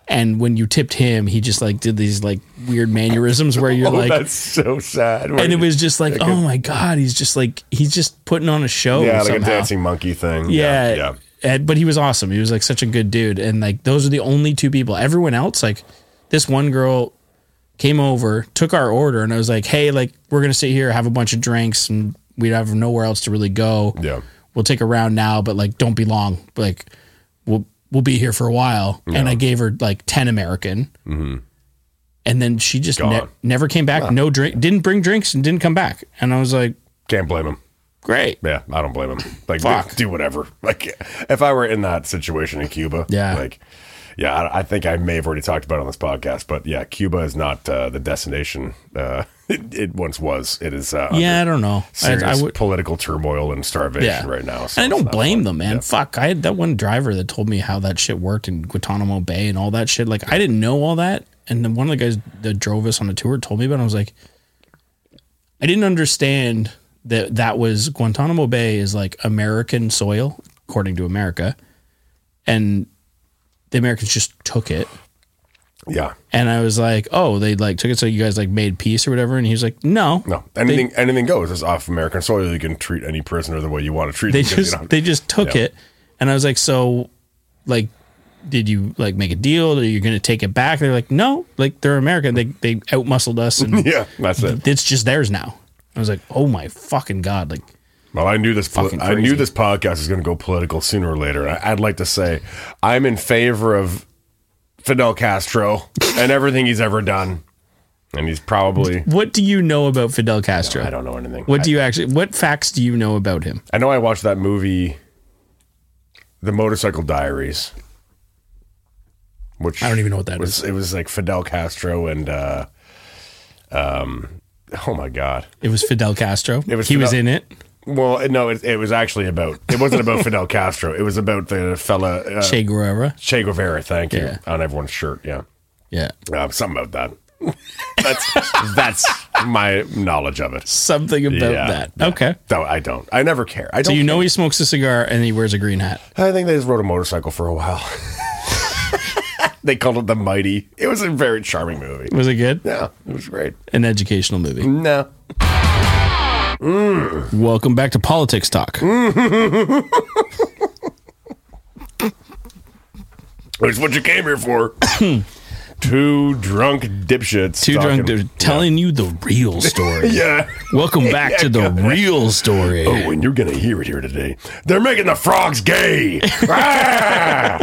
And when you tipped him, he just like did these like weird mannerisms where you're Oh, like, that's so sad. and it was just like, oh my God, he's just like, he's just putting on a show. Yeah, like somehow. a dancing monkey thing. Yeah. Yeah. yeah. And, but he was awesome. He was like such a good dude. And like, those are the only two people. Everyone else, like this one girl came over, took our order, and I was like, hey, like, we're going to sit here, have a bunch of drinks, and we'd have nowhere else to really go. Yeah. We'll take a round now, but like, don't be long. Like, we'll, we'll be here for a while. Yeah. And I gave her like ten American. Mm-hmm. And then she just ne- never came back. Wow. No drink, didn't bring drinks and didn't come back. And I was like, can't blame him. Great. Yeah, I don't blame him. Like, Fuck. do, do whatever. Like, if I were in that situation in Cuba, yeah, like, yeah, I, I think I may have already talked about it on this podcast, but yeah, Cuba is not uh, the destination uh, it, it once was. It is. Uh, yeah, I don't know. Serious I, I would, political turmoil and starvation yeah. right now. So and I don't blame fun. them, man. Yeah. Fuck, I had that one driver that told me how that shit worked in Guantanamo Bay and all that shit. Like, I didn't know all that, and then one of the guys that drove us on the tour told me about it. I was like, I didn't understand that that was Guantanamo Bay is like American soil, according to America, and the Americans just took it. Yeah. And I was like, oh, they like took it so you guys like made peace or whatever. And he was like, no. No. Anything they, anything goes. It's off American soil. You can treat any prisoner the way you want to treat they them. Just, you know, they just took yeah. it. And I was like, so like, did you like make a deal? Are you going to take it back? They're like, no, like they're American. They they outmuscled us. And yeah, that's it. It's just theirs now. I was like, oh my fucking God. Like, well, I knew this. Poli- I knew this podcast was going to go political sooner or later. I, I'd like to say I'm in favor of Fidel Castro and everything he's ever done, and he's probably. What do you know about Fidel Castro? No, I don't know anything. What I, do you actually? What facts do you know about him? I know I watched that movie, The Motorcycle Diaries, which I don't even know what that was, is. It was like Fidel Castro and, uh, um, oh my God, it was Fidel Castro. It was he Fidel- was in it. Well, no, it, it was actually about, it wasn't about Fidel Castro. It was about the fella. Uh, Che Guevara. Che Guevara, thank you. Yeah. On everyone's shirt, yeah. Yeah. Uh, something about that. that's that's my knowledge of it. Something about yeah, that. Yeah. Okay. No, I don't. I never care. I don't so you care. know he smokes a cigar and he wears a green hat. I think they just rode a motorcycle for a while. They called it The Mighty. It was a very charming movie. Was it good? Yeah, it was great. An educational movie. No. Mm. Welcome back to Politics Talk. That's what you came here for. Two drunk dipshits. Two talking, drunk dipshits telling you the real story. Yeah. Welcome back yeah, to the real story. Oh, and you're going to hear it here today. They're making the frogs gay. Ah!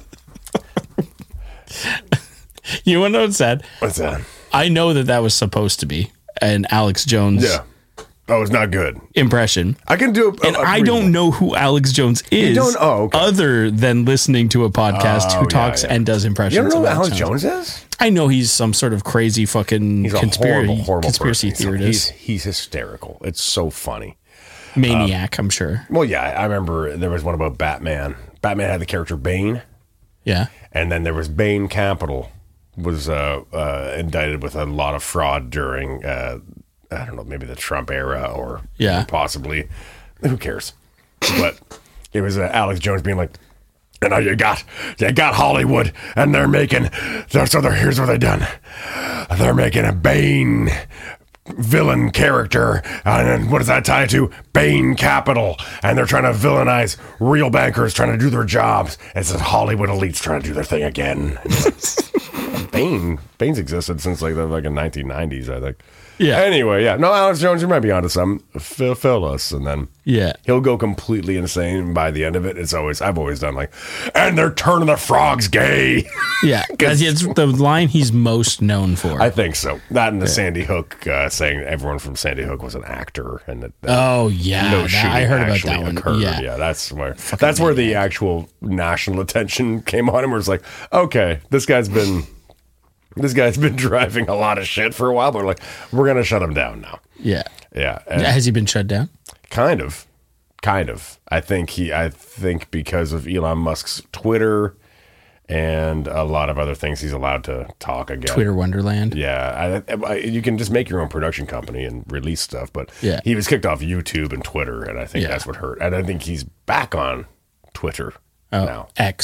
You want to know what's sad? What's that? I know that that was supposed to be an Alex Jones yeah. Oh, it's not good. impression. I can do it. And I don't know who Alex Jones is you don't, oh, okay. other than listening to a podcast oh, who talks yeah, yeah. and does impressions. You don't know of who Alex Alex Jones. Jones is? I know he's some sort of crazy fucking he's a conspiracy, horrible, horrible conspiracy person. theorist. He's, he's hysterical. It's so funny. Maniac, um, I'm sure. Well, yeah, I remember there was one about Batman. Batman had the character Bane. Yeah. And then there was Bain Capital was uh, uh, indicted with a lot of fraud during, uh, I don't know, maybe the Trump era or yeah. possibly, who cares? But it was uh, Alex Jones being like, you know, you got, you got Hollywood and they're making, they're, so they're, here's what they've done. They're making a Bane villain character, and then what does that tie to? Bain Capital, and they're trying to villainize real bankers trying to do their jobs. It's the Hollywood elites trying to do their thing again. Bane, Bane's existed since like the like in nineteen nineties, I think. Yeah. Anyway, yeah. No, Alex Jones, you might be onto something. Fill, fill us, and then yeah, he'll go completely insane. And by the end of it, it's always I've always done like, and they're turning the frogs gay. Yeah, because it's the line he's most known for. I think so. That and the yeah. Sandy Hook uh, saying everyone from Sandy Hook was an actor, and that, that oh yeah, no that, I heard about that one. Occurred. Yeah. yeah, that's where Fucking that's where the actual national attention came on him. Where it's like, okay, this guy's been. This guy's been driving a lot of shit for a while, but we're like, we're going to shut him down now. Yeah. Yeah. And Has he been shut down? Kind of. Kind of. I think he, I think because of Elon Musk's Twitter and a lot of other things, he's allowed to talk again. Twitter Wonderland. Yeah. I, I, you can just make your own production company and release stuff, but yeah. he was kicked off YouTube and Twitter, and I think yeah. that's what hurt. And I think he's back on Twitter oh, now. X.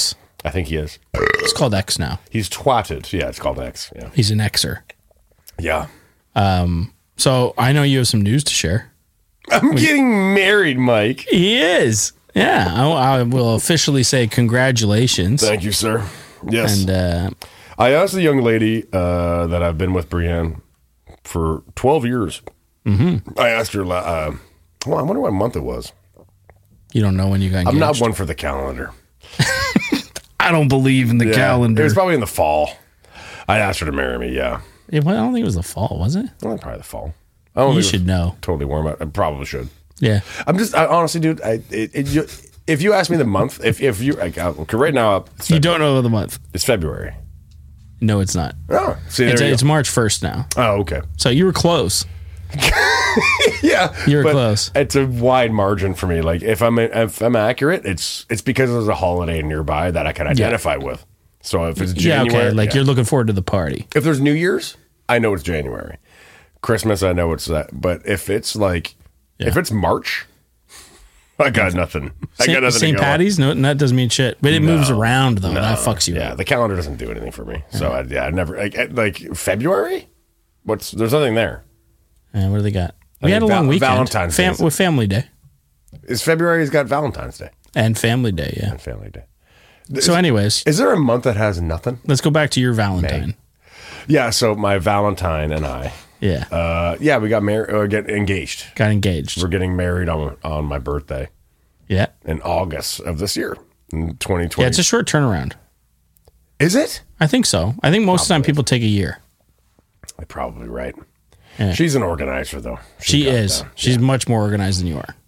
I think he is. It's called X now. He's twatted. Yeah, it's called X. Yeah. He's an Xer. Yeah. So I know you have some news to share. I'm getting married, Mike. He is. Yeah. I, I will officially say congratulations. Thank you, sir. Yes. And uh, I asked the young lady uh, that I've been with, Brienne, for twelve years. Mm-hmm. I asked her, uh, well, I wonder what month it was. you don't know when you got engaged. I'm not one for the calendar. I don't believe in the Yeah, calendar. It was probably in the fall. I asked her to marry me, yeah. Yeah, well, I don't think it was the fall, was it? Well, probably the fall. I don't You think it should was know. Totally warm out. I probably should. Yeah. I'm just, I, honestly, dude, I, it, it, you, if you ask me the month, if, if you, like, uh, okay, right now, it's, You February. don't know the month. It's February. No, it's not. Oh, see, there It's, you it's go. March first now. Oh, okay. So you were close. Yeah, You were but close. It's a wide margin for me. Like if I'm if I'm accurate, it's it's because there's a holiday nearby that I can identify with. So if it's Yeah, January, okay. Like yeah. you're looking forward to the party. if there's New Year's, I know it's January. Christmas, I know it's that. But if it's like if it's March, I got nothing. I got nothing. Saint to go on. Patty's? No, that doesn't mean shit. But it moves around though. That fucks you Yeah, up. the calendar doesn't do anything for me. So I, yeah, I never like, like February. What's there's nothing there. And what do they got? We I had a think long Val- weekend. Valentine's Fam- Day. with Family Day Is February's got Valentine's Day and Family Day. Yeah. and Family Day. So, anyways, Is there a month that has nothing? let's go back to your Valentine. Yeah, so my Valentine and I, Yeah. uh, yeah, we got married, uh, get engaged. Got engaged. We're getting married on on my birthday Yeah. in August of this year, in twenty twenty. Yeah. It's a short turnaround. Is it? I think so. I think most of the time people take a year. You're probably right. Yeah. She's an organizer, though. She got is. down. She's much more organized than you are.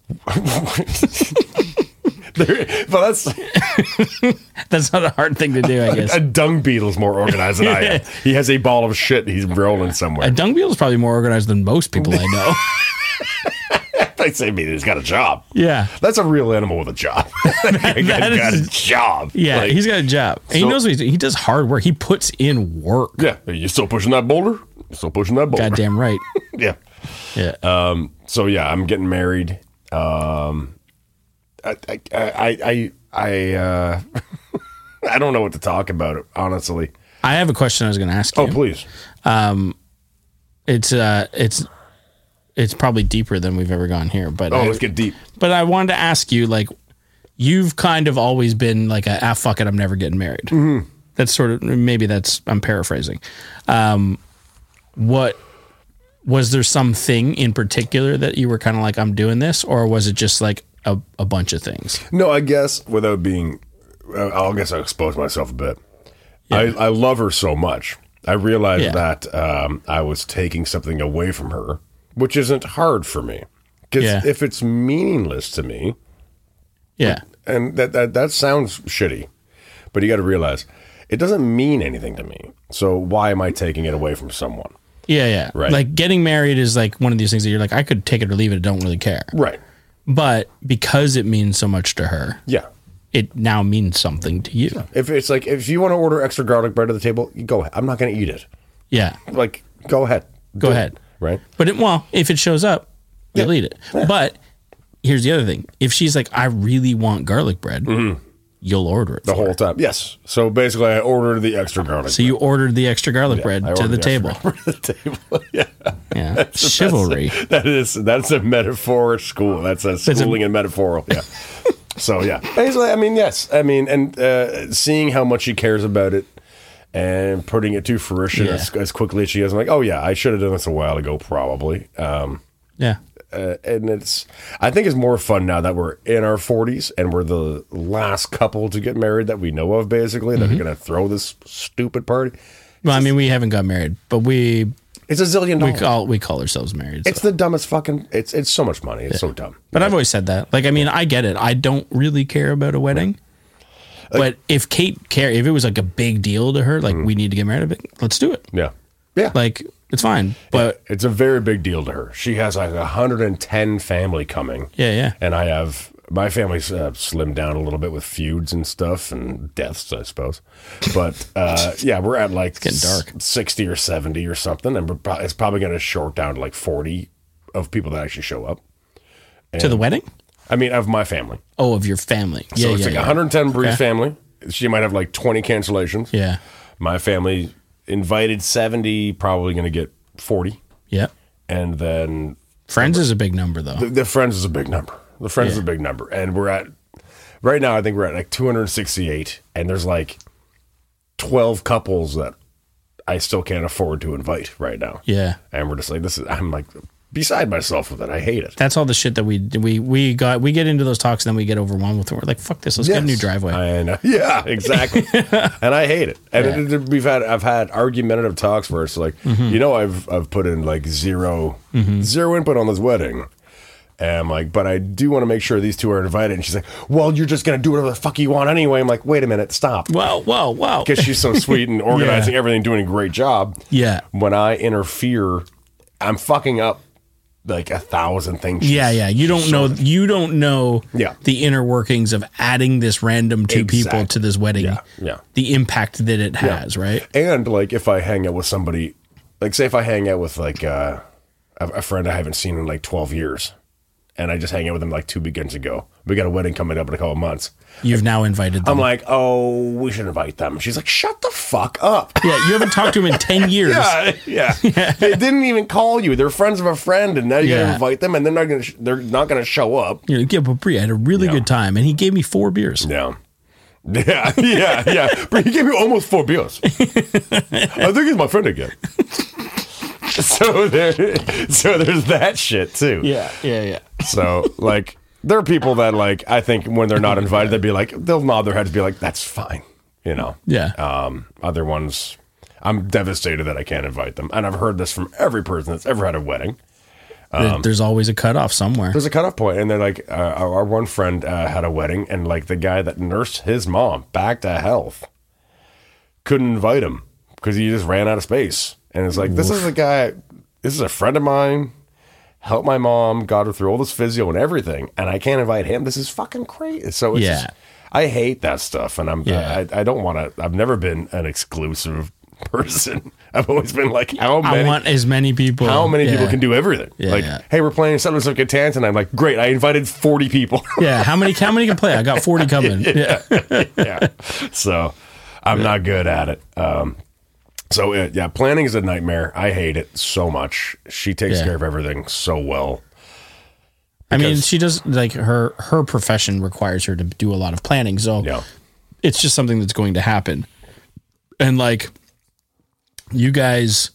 There- but that's That's not a hard thing to do, I guess. a dung beetle's more organized than I am. He has a ball of shit he's rolling somewhere. A dung beetle is probably more organized than most people I know. They say me he's got a job. Yeah. That's a real animal with a job. That guy that got is- a job. Yeah, Like, he's got a job. And he so- knows what he's doing. He does hard work. He puts in work. yeah. You still pushing that boulder? You still pushing that boulder? Goddamn right. Yeah. Yeah. Um, so yeah, I'm getting married. Um, I, I, I, I, I, uh, I don't know what to talk about it, honestly. I have a question I was going to ask you. Oh, please. It's uh, it's it's probably deeper than we've ever gone here, but Oh, I, let's get deep. but I wanted to ask you, like, you've kind of always been like a ah fuck it, I'm never getting married. Mm-hmm. That's sort of maybe that's I'm paraphrasing. Um, what was there something in particular that you were kind of like I'm doing this, or was it just like a, a bunch of things? No, I guess without being, uh, I guess I'll expose myself a bit. I, I love her so much. I realized Yeah. that um, I was taking something away from her, which isn't hard for me. Because Yeah. if it's meaningless to me, Yeah, and that, that, that sounds shitty, but you got to realize it doesn't mean anything to me. So why am I taking it away from someone? yeah, yeah. Right. Like getting married is like one of these things that you're like I could take it or leave it. I don't really care. Right. But because it means so much to her, Yeah. it now means something to you. If it's like, if you want to order extra garlic bread at the table, you go ahead. I'm not going to eat it. Yeah. Like, go ahead. Go Do it. ahead. Right. But it, well, if it shows up, you'll eat it. But here's the other thing. If she's like, I really want garlic bread, you'll order it. The whole time. Yes. So basically, I ordered the extra garlic. So you ordered the extra garlic bread I to ordered the table. extra garlic bread to the table. Yeah. Yeah. Chivalry. That is, that's a metaphor school. That's a schooling in metaphorical. Yeah. So yeah, basically, I mean, yes, I mean, and uh, seeing how much she cares about it and putting it to fruition Yeah. as, as quickly as she is, I'm like, oh yeah, I should have done this a while ago, probably. Um, Yeah. uh, and it's, I think it's more fun now that we're in our forties and we're the last couple to get married that we know of, basically, that are going to throw this stupid party. Well, I mean, we haven't got married, but we It's a zillion we dollars. call we call ourselves married. so. It's the dumbest fucking. It's it's so much money. It's so dumb. But I've always said that. Like, I mean, I get it. I don't really care about a wedding. But if Kate care, if it was like a big deal to her, like we need to get married, I'd be like, let's do it. Yeah, yeah. Like, it's fine. But It's a very big deal to her. She has like one hundred ten family coming. yeah, yeah. And I have, my family's uh, slimmed down a little bit with feuds and stuff and deaths, I suppose. But uh, yeah, we're at like getting dark. s- sixty or seventy or something. And we're pro- it's probably going to short down to like forty of people that actually show up. To the wedding? I mean, of my family. Oh, of your family. So Yeah, it's yeah, like yeah. one hundred ten Breeze Okay. family. she might have like twenty cancellations. Yeah. My family invited seventy, probably going to get forty. Yeah. And then Friends is a big number, though. the, the friends is a big number. The friends Yeah. is a big number. And we're at, right now, I think we're at like two hundred sixty-eight. And there's like twelve couples that I still can't afford to invite right now. Yeah. And we're just like, this is, I'm like beside myself with it. I hate it. That's all the shit that we we we got. We get into those talks, and then we get overwhelmed with it. We're like, fuck this. Let's get a new Yes. driveway. I know. Yeah, exactly. And I hate it. And Yeah. it, it- we've had, I've had argumentative talks where it's like, Mm-hmm. you know, I've, I've put in like zero, zero input on this wedding. And I'm like, but I do want to make sure these two are invited. And she's like, well, you're just going to do whatever the fuck you want anyway. I'm like, wait a minute, stop. Wow, wow, wow. Because she's so sweet and organizing everything, doing a great job. Yeah. When I interfere, I'm fucking up like a thousand things. she's- Yeah, yeah. You don't she's know. sorted. You don't know. Yeah. The inner workings of adding this random two people Exactly. to this wedding. Yeah, yeah. The impact that it has, right? And like if I hang out with somebody, like say if I hang out with like uh, a, a friend I haven't seen in like twelve years, and I just hang out with him like two weekends ago. We got a wedding coming up in a couple of months. You've now invited them. I'm like, oh, we should invite them. She's like, shut the fuck up. yeah, you haven't talked to him in ten years. Yeah, yeah. They didn't even call you. They're friends of a friend, and now you Yeah. gotta invite them, and they're not gonna. Sh- they're not gonna show up. You're like, yeah, but Brie, I had a really Yeah. good time, and he gave me four beers. Yeah. Yeah, yeah, yeah. But he gave me almost four beers. I think he's my friend again. So there, so there's that shit too. Yeah, yeah, yeah. So like, there are people that like I think when they're not invited, they'd be like, they'll nod their heads, be like, that's fine, you know. Yeah. Um, other ones, I'm devastated that I can't invite them, and I've heard this from every person that's ever had a wedding. There- There's always a cutoff somewhere. There's a cutoff point, and they're like, uh, our, our one friend uh, had a wedding, and like the guy that nursed his mom back to health couldn't invite him because he just ran out of space. And it's like, this is a guy, this is a friend of mine, helped my mom, got her through all this physio and everything, and I can't invite him. This is fucking crazy. So it's Yeah. just, I hate that stuff, and I'm Yeah. I, I don't want to. I've never been an exclusive person. I've always been like, how many? I want as many people. How many yeah. people can do everything? Yeah, like, yeah. hey, we're playing Settlers of Catan, and I'm like, great, I invited forty people. Yeah, how many? How many can play? I got forty coming. Yeah, yeah. So I'm not good at it. Um, so it, yeah, planning is a nightmare. I hate it so much. She takes Yeah. care of everything so well. I mean, Because- she does like her her profession requires her to do a lot of planning, so Yeah. it's just something that's going to happen. And like, you guys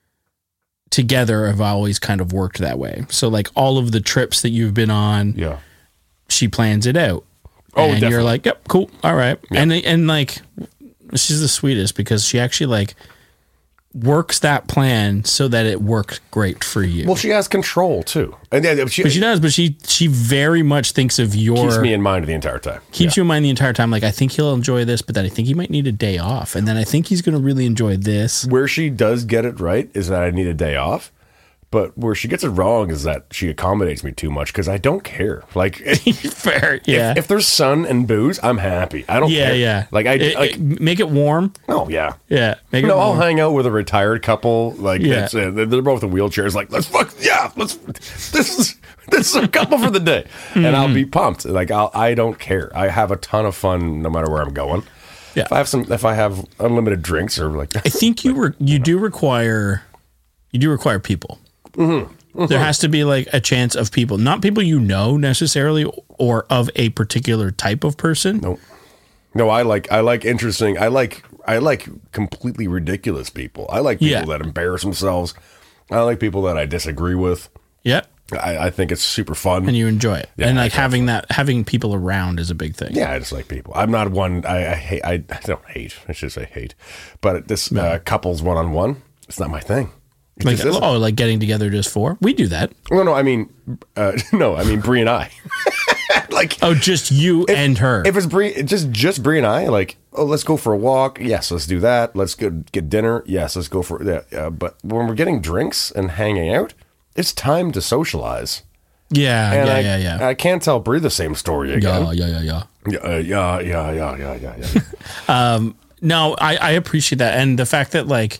together have always kind of worked that way. So like all of the trips that you've been on, Yeah. she plans it out. Oh, and you're definitely. like, yep, cool, all right. And and like, she's the sweetest because she actually like works that plan so that it works great for you. Well, she has control too, and yeah, she, but she does, but she she very much thinks of your keeps me in mind the entire time. keeps you in mind the entire time. Like, I think he'll enjoy this, but then I think he might need a day off, and then I think he's going to really enjoy this. Where she does get it right is that I need a day off. But where she gets it wrong is that she accommodates me too much because I don't care. Like, if, Fair, yeah, if there's sun and booze, I'm happy. I don't yeah, care. yeah. Like, I It- like, it- make it warm. oh, yeah. Yeah, make it No, I'll warm. hang out with a retired couple. Like, Yeah. it's, uh, they're both in wheelchairs. Like, let's fuck, yeah, let's. This is this is a couple for the day, and Mm-hmm. I'll be pumped. Like, I'll, I don't care. I have a ton of fun no matter where I'm going. Yeah. If I have some, if I have unlimited drinks or like, I think you were you do require you do require people. Mm-hmm. There has to be like a chance of people, not people you know necessarily, or of a particular type of person. no, no, I like, I like interesting. I like, I like completely ridiculous people. I like people Yeah. that embarrass themselves. I like people that I disagree with. Yeah, I, I think it's super fun. and you enjoy it, Yeah, and like I having that having people around is a big thing. Yeah, I just like people. I'm not one. I, I hate. I, I don't hate. I should say hate. But this uh, couples one on one, it's not my thing. It Like, just isn't. oh, like getting together just for we do that. No, no. I mean, uh, no. I mean, Brie and I. like, Oh, just you and her. if it's Brie, just just Brie and I. Like, oh, let's go for a walk. Yes, let's do that. Let's go get dinner. Yes, let's go for that. Uh, but when we're getting drinks and hanging out, it's time to socialize. yeah, And yeah, I, yeah, yeah, I can't tell Brie the same story again. yeah, yeah, yeah, yeah. Yeah, uh, yeah, yeah, yeah, yeah, yeah, yeah. No, I, I appreciate that. And the fact that like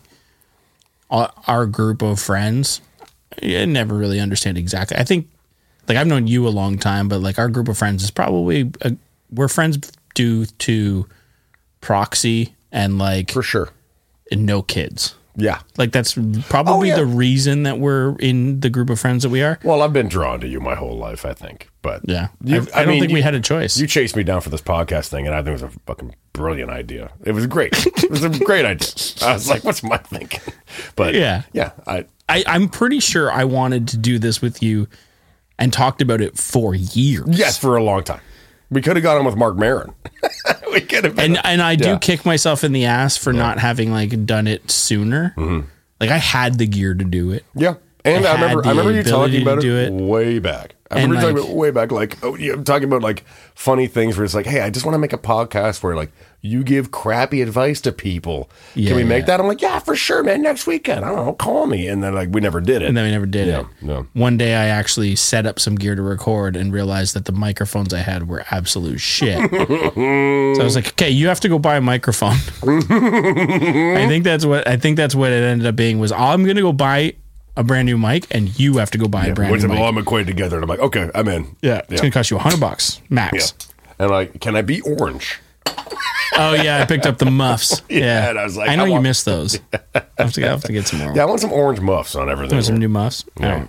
our, our group of friends, I never really understand exactly. I think like I've known you a long time, but like our group of friends is probably, a, we're friends due to proxy, and like For sure. and no kids. Yeah. Like that's probably Oh, yeah. the reason that we're in the group of friends that we are. Well, I've been drawn to you my whole life, I think. But Yeah, you, I, I, don't mean, think we you- had a choice. You chased me down for this podcast thing, and I think it was a fucking brilliant idea. It was great. It was a great idea. I was like, what's my thinking? But Yeah. yeah, I I, I'm pretty sure I wanted to do this with you and talked about it for years. yes, for a long time. We could have got on with Mark Maron. we could have been. And and I do Yeah. kick myself in the ass for not having like done it sooner. Mm-hmm. Like I had the gear to do it. Yeah. And I I, had remember the I remember you ability talking about to it, do it. way back. I And, remember you like- talking about way back, like, oh, yeah, I'm talking about like funny things where it's like, hey, I just want to make a podcast where like you give crappy advice to people. Yeah, Can we make yeah. that? I'm like, yeah, for sure, man. Next weekend. I don't know, call me. And then like we never did it. And then we never did Yeah, it. no. One day I actually set up some gear to record and realized that the microphones I had were absolute shit. So I was like, okay, you have to go buy a microphone. I think that's what I think that's what it ended up being was I'm gonna go buy a brand new mic and you have to go buy a brand Which new is mic. all McQuaid together. And I'm like, okay, I'm in. Yeah, it's gonna cost you a hundred bucks max. Yeah. And like, can I be orange? Oh yeah, I picked up the muffs. Yeah, and I was like, I know I you want- missed those. I have to, I have to get some more. Yeah, I want some orange muffs on everything. There's some new muffs. Yeah. All right.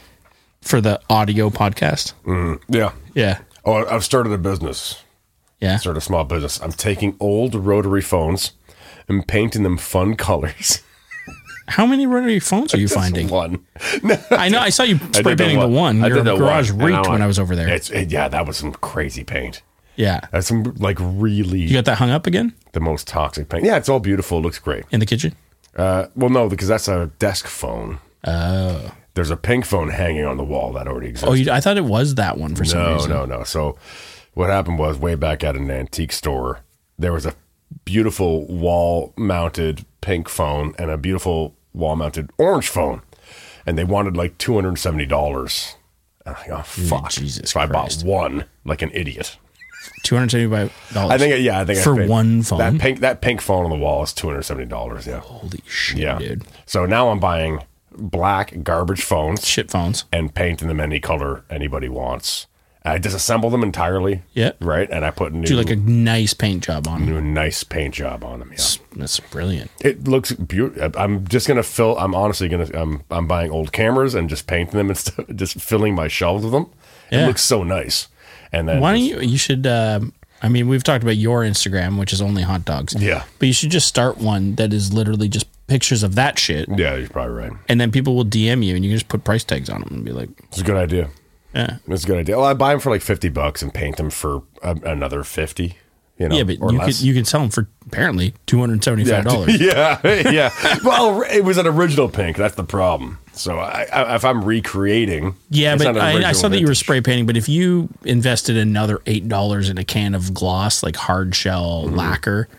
For the audio podcast. Yeah. Yeah, Oh, I've started a business. yeah. Started a small business. I'm taking old rotary phones and painting them fun colors. How many rotary phones are you finding? One. No, I know. I saw you I spray did the painting the one. I Your did the garage one, and reeked I'm when like, I was over there. It's it, yeah, that was some crazy paint. Yeah. That's some like really You got that hung up again the most toxic paint. Yeah, it's all beautiful. It looks great. in the kitchen? Uh, well, no, because that's a desk phone. Oh. There's a pink phone hanging on the wall that already exists. Oh, you, I thought it was that one for some No, reason. no, no. So what happened was way back at an antique store, there was a beautiful wall-mounted pink phone and a beautiful wall-mounted orange phone, and they wanted like two hundred seventy dollars. I'm like, oh fuck! Jesus so I Christ. bought one like an idiot. two hundred seventy-five dollars. I think, yeah, I think I For paid- one phone? That pink, that pink phone on the wall is two hundred seventy dollars. Yeah, Holy shit, yeah. dude. So now I'm buying black garbage phones Shit phones. and painting them any color anybody wants. I disassemble them entirely. Yeah. Right. And I put new, Do like a nice paint job on them. new nice paint job on them. Yeah. That's brilliant. It looks beautiful. I'm just gonna fill. I'm honestly gonna. I'm. I'm buying old cameras and just painting them and stuff, just filling my shelves with them. Yeah. It looks so nice. And then Why don't just- you? You should. Um, I mean, we've talked about your Instagram, which is only hot dogs. Yeah. But you should just start one that is literally just pictures of that shit, Yeah, you're probably right. and then people will D M you, and you can just put price tags on them and be like, It's a good idea. "Yeah, It's a good idea. Well, I buy them for like fifty bucks and paint them for a, another fifty. You know, yeah." But or you less. could you can sell them for apparently two hundred seventy-five dollars. Yeah, yeah. Well, it was an original pink. That's the problem. So I, I, if I'm recreating, Yeah, it's but not an I, I original saw that you were vintage. spray painting. But if you invested another eight dollars in a can of gloss, like hard shell Mm-hmm. lacquer,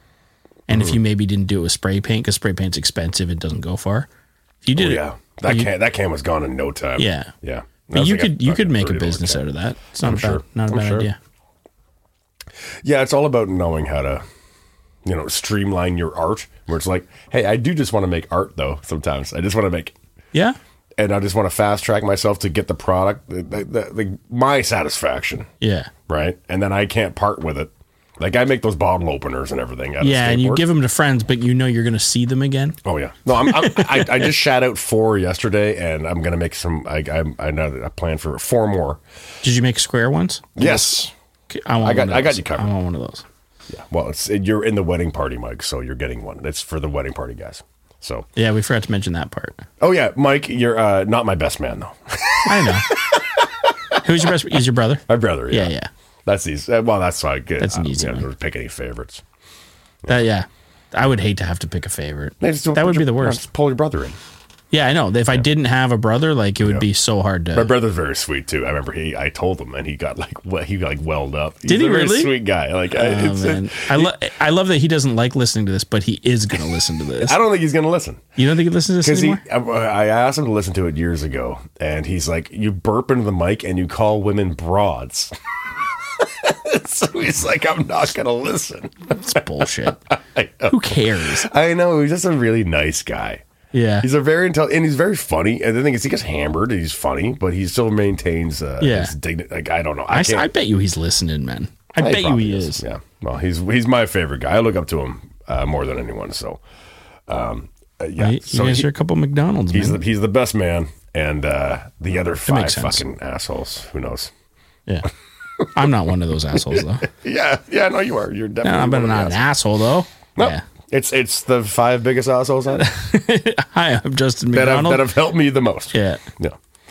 and if you maybe didn't do it with spray paint because spray paint's expensive, it doesn't go far. If you did Oh, it, yeah, that you- can that can was gone in no time. Yeah. yeah. That but was you like a could you could fucking make a thirty dollar business can. out of that. It's not I'm a bad, sure. not a I'm bad sure. idea. Yeah, it's all about knowing how to, you know, streamline your art. Where it's like, hey, I do just want to make art though. Sometimes I just want to make, Yeah, and I just want to fast track myself to get the product, the, the, the, the, my satisfaction, yeah, right? And then I can't part with it. Like I make those bottle openers and everything. Out yeah. of And you skateboard. give them to friends, but you know you're going to see them again. Oh yeah, no, I'm, I'm, I, I just shot out four yesterday, and I'm gonna make some. I I, I know I plan for four more. Did you make square ones? Yes. Okay, I want. I got- one of I got those. you covered. I want one of those. Yeah. Well, it's you're in the wedding party, Mike, so you're getting one. It's for the wedding party guys. So. Yeah, we forgot to mention that part. Oh yeah, Mike, you're uh, not my best man though. I know. Who's your best? Is your brother? My brother. Yeah. Yeah, yeah. That's easy. Well, that's why. Good. That's an I, easy yeah, one. Don't pick any favorites. That, yeah. I would hate to have to pick a favorite. They just don't That put would be your- the worst. Just pull your brother in. Yeah, I know. If I didn't have a brother, like it would be so hard My to. brother's very sweet too. I remember he. I told him, and he got like we- he got like welled up. He's Did he a very really? Sweet guy. Like I, Oh, it's, man. I, lo- I love that he doesn't like listening to this, but he is going to listen to this. I don't think he's gonna listen. You don't think he listens to this Because he, anymore? I I asked him to listen to it years ago, and he's like, "You burp into the mic and you call women broads." So he's like, "I'm not gonna listen." It's bullshit. Who cares? I know he's just a really nice guy. Yeah. He's a very intelligent, and he's very funny. And the thing is, he gets hammered, and he's funny, but he still maintains uh, Yeah. his dignity. Like I don't know, I, I s- can't. I bet you he's listening, man. I He bet you probably he is. Yeah. Well, he's he's my favorite guy. I look up to him uh, more than anyone. So, um, uh, yeah. Right? So you guys he- are a couple McDonald's, he's man. the he's the best man, and uh, the other five makes sense. fucking assholes. Who knows? Yeah. I'm not one of those assholes, though. Yeah. Yeah. No, you are. You're No, definitely. I'm one of the not an assholes. asshole, though. Nope. Yeah. It's it's the five biggest assholes that, Hi, I'm Justin that, have, McDonald. that have helped me the most. yeah. Yeah.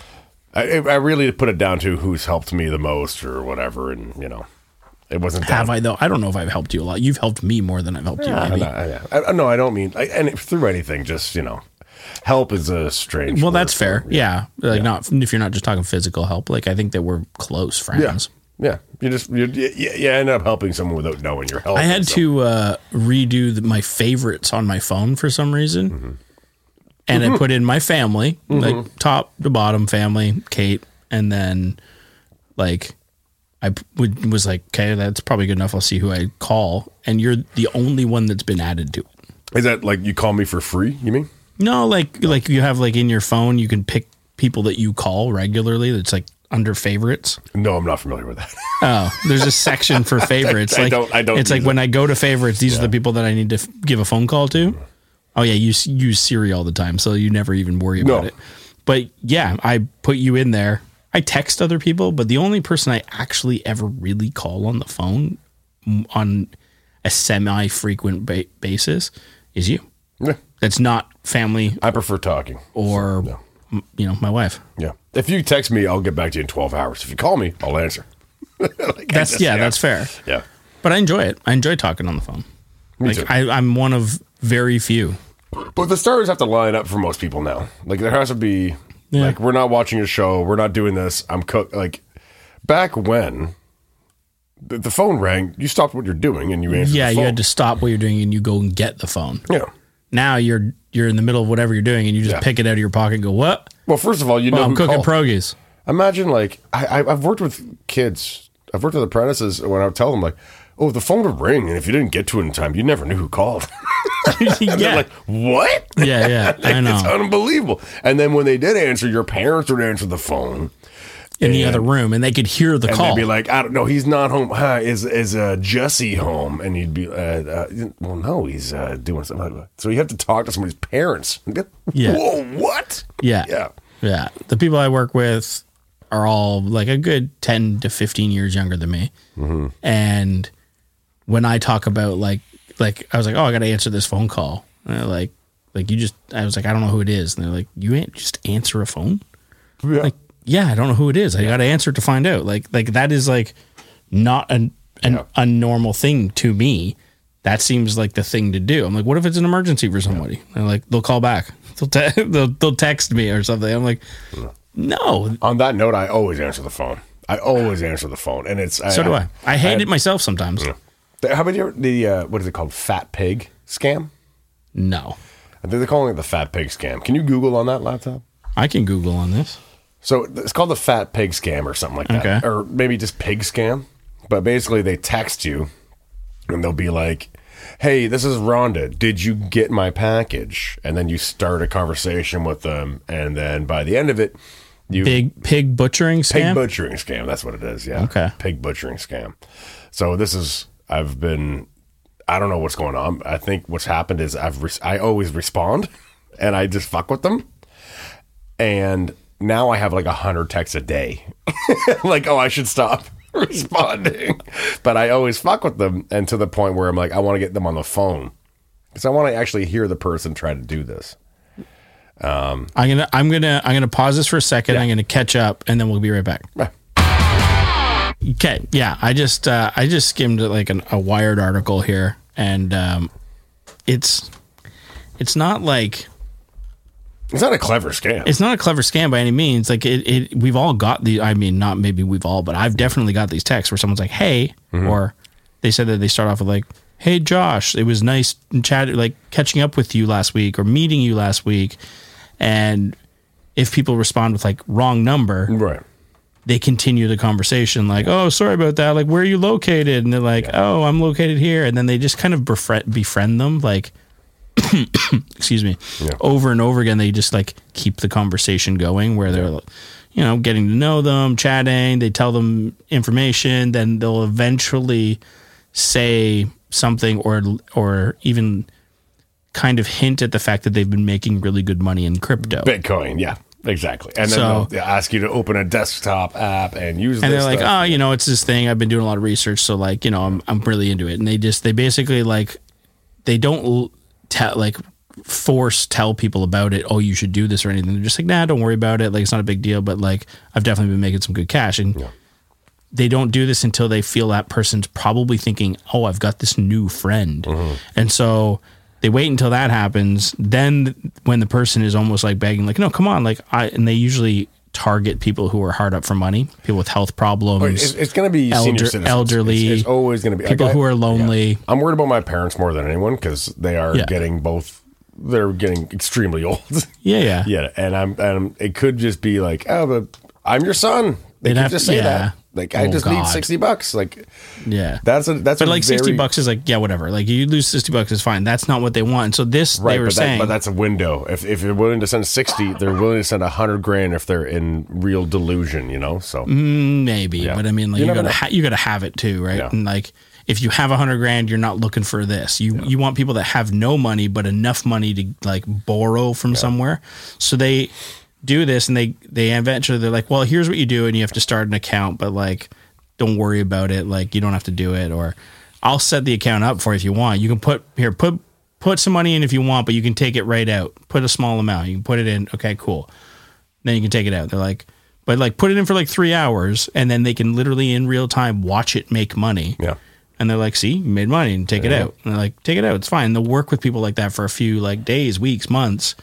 I, I really put it down to who's helped me the most or whatever, and you know, it wasn't. Have down, I, though? I don't know if I've helped you a lot. You've helped me more than I've helped Yeah, you, maybe. I, yeah. I, I- no, I don't mean I, and through anything. Just you know, help is a strange. Well, word that's for- fair. Yeah. Like, not if you're not just talking physical help. Like, I think that we're close Yeah. friends. Yeah. You just you, you, you end up helping someone without knowing you're helping. I had so- to uh, redo the, my favorites on my phone for some reason. Mm-hmm. And I put in my family, like top to bottom family, Kate. And then, like, I p- would, was like, okay, that's probably good enough. I'll see who I call. And you're the only one that's been added to it. Is that like you call me for free? You mean? No, like, like you have, like, in your phone, you can pick people that you call regularly. That's like under favorites. No, I'm not familiar with that. Oh, there's a section for favorites. I like, don't- I don't It's like use when I go to favorites, these are the people that I need to f- give a phone call to. Oh yeah, you s- use Siri all the time, so you never even worry about No. it. But yeah, I put you in there. I text other people, but the only person I actually ever really call on the phone m- on a semi-frequent ba- basis is you. Yeah. That's not family I prefer talking. or No. m- you know my wife. Yeah. If you text me, I'll get back to you in twelve hours. If you call me, I'll answer. Like I That's just- yeah, that's fair. Yeah. But I enjoy it. I enjoy talking on the phone. Me Like too. I, I'm one of very few. But the stars have to line up for most people now. Like there has to be Yeah. like we're not watching a show, we're not doing this. I'm cook like back when the, the phone rang, you stopped what you're doing and you answered. Yeah, the you phone. had to stop what you're doing and you go and get the phone. Yeah. Now you're you're in the middle of whatever you're doing and you just Yeah. pick it out of your pocket and go, what? Well, first of all, you Well, know I'm who cooking called. pierogies. Imagine like I, I I've worked with kids. I've worked with apprentices when I would tell them like, oh, the phone would ring and if you didn't get to it in time, you never knew who called. And yeah. they're like, what? yeah, yeah. I know. It's unbelievable. And then when they did answer, your parents would answer the phone. in the and- other room and they could hear the And call. they'd be like, I don't know, he's not home. Hi, is is uh, Jesse home? And you'd be, uh, uh, well, no, he's uh, doing something. So you have to talk to somebody's parents. Yeah. Whoa, what? yeah. Yeah. Yeah. The people I work with are all like a good ten to fifteen years younger than me. Mm-hmm. And when I talk about like, like I was like, oh, I got to answer this phone call. And they're like, like you just, I was like, I don't know who it is. And they're like, you ain't just answer a phone? Yeah. Like, yeah, I don't know who it is. I got to answer it to find out. Like, like that is like not an, an Yeah. a normal thing to me. That seems like the thing to do. I'm like, what if it's an emergency for somebody? They're like, they'll call back. They'll, te- they'll they'll text me or something. I'm like, no. On that note, I always answer the phone. I always answer the phone. And it's, So do I. I hate it myself sometimes. How about you, the, uh, what is it called? Fat pig scam? No, I think they're calling it the fat pig scam. Can you Google on that laptop? I can Google on this. So it's called the fat pig scam or something like that. Okay. Or maybe just pig scam. But basically they text you and they'll be like, hey, this is Rhonda. Did you get my package? And then you start a conversation with them. And then by the end of it, you Big pig butchering pig scam. butchering scam. That's what it is. Yeah. Okay. Pig butchering scam. So this is, I've been, I don't know what's going on. I think what's happened is I've, re- I always respond and I just fuck with them. And now I have like a hundred texts a day. Like, oh, I should stop responding. But I always fuck with them. And to the point where I'm like, I want to get them on the phone because I want to actually hear the person try to do this. I'm gonna I'm gonna I'm gonna pause this for a second. I'm gonna catch up and then we'll be right back. Yeah. Okay, yeah. I just uh, I just skimmed like an, a Wired article here, and um, it's it's not like It's not a clever scam. it's not a clever scam by any means. Like it, it we've all got the. I mean, not maybe we've all, but I've definitely got these texts where someone's like, "Hey," or they said that they start off with like, "Hey, Josh, it was nice chat like catching up with you last week or meeting you last week," and if people respond with like wrong number, Right. they continue the conversation like, oh, sorry about that. Like, where are you located? And they're like, oh, I'm located here. And then they just kind of befriend, befriend them. Like, excuse me, Yeah. over and over again. They just like keep the conversation going where they're, you know, getting to know them, chatting, they tell them information, then they'll eventually say something or or even kind of hint at the fact that they've been making really good money in crypto. Bitcoin, yeah, exactly. And then So- they'll ask you to open a desktop app and use And this they're like, stuff. oh, you know, it's this thing. I've been doing a lot of research, so like, you know, I'm I'm really into it. And they just they basically like they don't tell like force tell people about it. Oh, you should do this or anything. They're just like, nah, don't worry about it. Like it's not a big deal. But like I've definitely been making some good cash, and Yeah. they don't do this until they feel that person's probably thinking, oh, I've got this new friend, Mm-hmm. and so. They wait until that happens. Then when the person is almost like begging, like, no, come on. Like I, and they usually target people who are hard up for money, people with health problems, It's, it's going to be elder- senior citizens. elderly, It's, it's always going to be people like, I- who are lonely. yeah. I'm worried about my parents more than anyone because they are Yeah. getting both. They're getting extremely old. Yeah, yeah. yeah, and I'm and it could just be like, oh, but I'm your son. They They'd could have- just say yeah. that. Like, I Oh, just need God. sixty bucks. Like, Yeah. that's a that's But a like sixty very- bucks is like, yeah, whatever. Like you lose sixty bucks is fine. That's not what they want. And so this, Right, they were but, that, saying, but that's a window. If if you're willing to send sixty, they're willing to send a hundred grand if they're in real delusion. You know, so maybe, Yeah. but I mean, like You you, never gotta know. ha- you gotta have it too, right? Yeah. And like if you have a hundred grand, you're not looking for this. You you want people that have no money but enough money to like borrow from somewhere. So they do this, and they they eventually they're like, well, here's what you do, and you have to start an account, but like don't worry about it. Like you don't have to do it, or I'll set the account up for you if you want. You can put here put put some money in if you want, but you can take it right out. Put a small amount. You can put it in. Okay, cool. Then you can take it out. They're like, but like put it in for like three hours, and then they can literally in real time watch it make money. yeah. And they're like, see, you made money, and take it Yeah. out. And they're like, take it out. It's fine. They'll work with people like that for a few like days, weeks, months,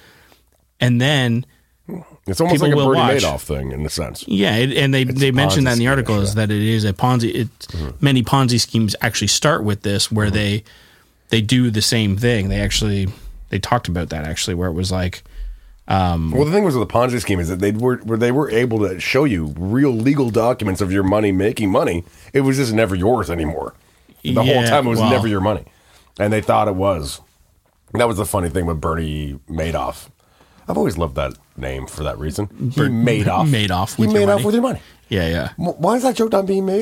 and then It's almost People like a will Bernie watch. Madoff thing in a sense. yeah, it, and they they a mentioned that in the Ponzi article scheme, is that it is a Ponzi. It many Ponzi schemes actually start with this, where they they do the same thing. They actually they talked about that actually, where it was like. Well, the thing was with the Ponzi scheme is that they were where they were able to show you real legal documents of your money making money. It was just never yours anymore. The whole Yeah, time it was well- never your money, and they thought it was. That was the funny thing with Bernie Madoff. I've always loved that name for that reason. He made off. Made off He with made your off money. with your money. Yeah, yeah. Wh- Why is that joke not being made?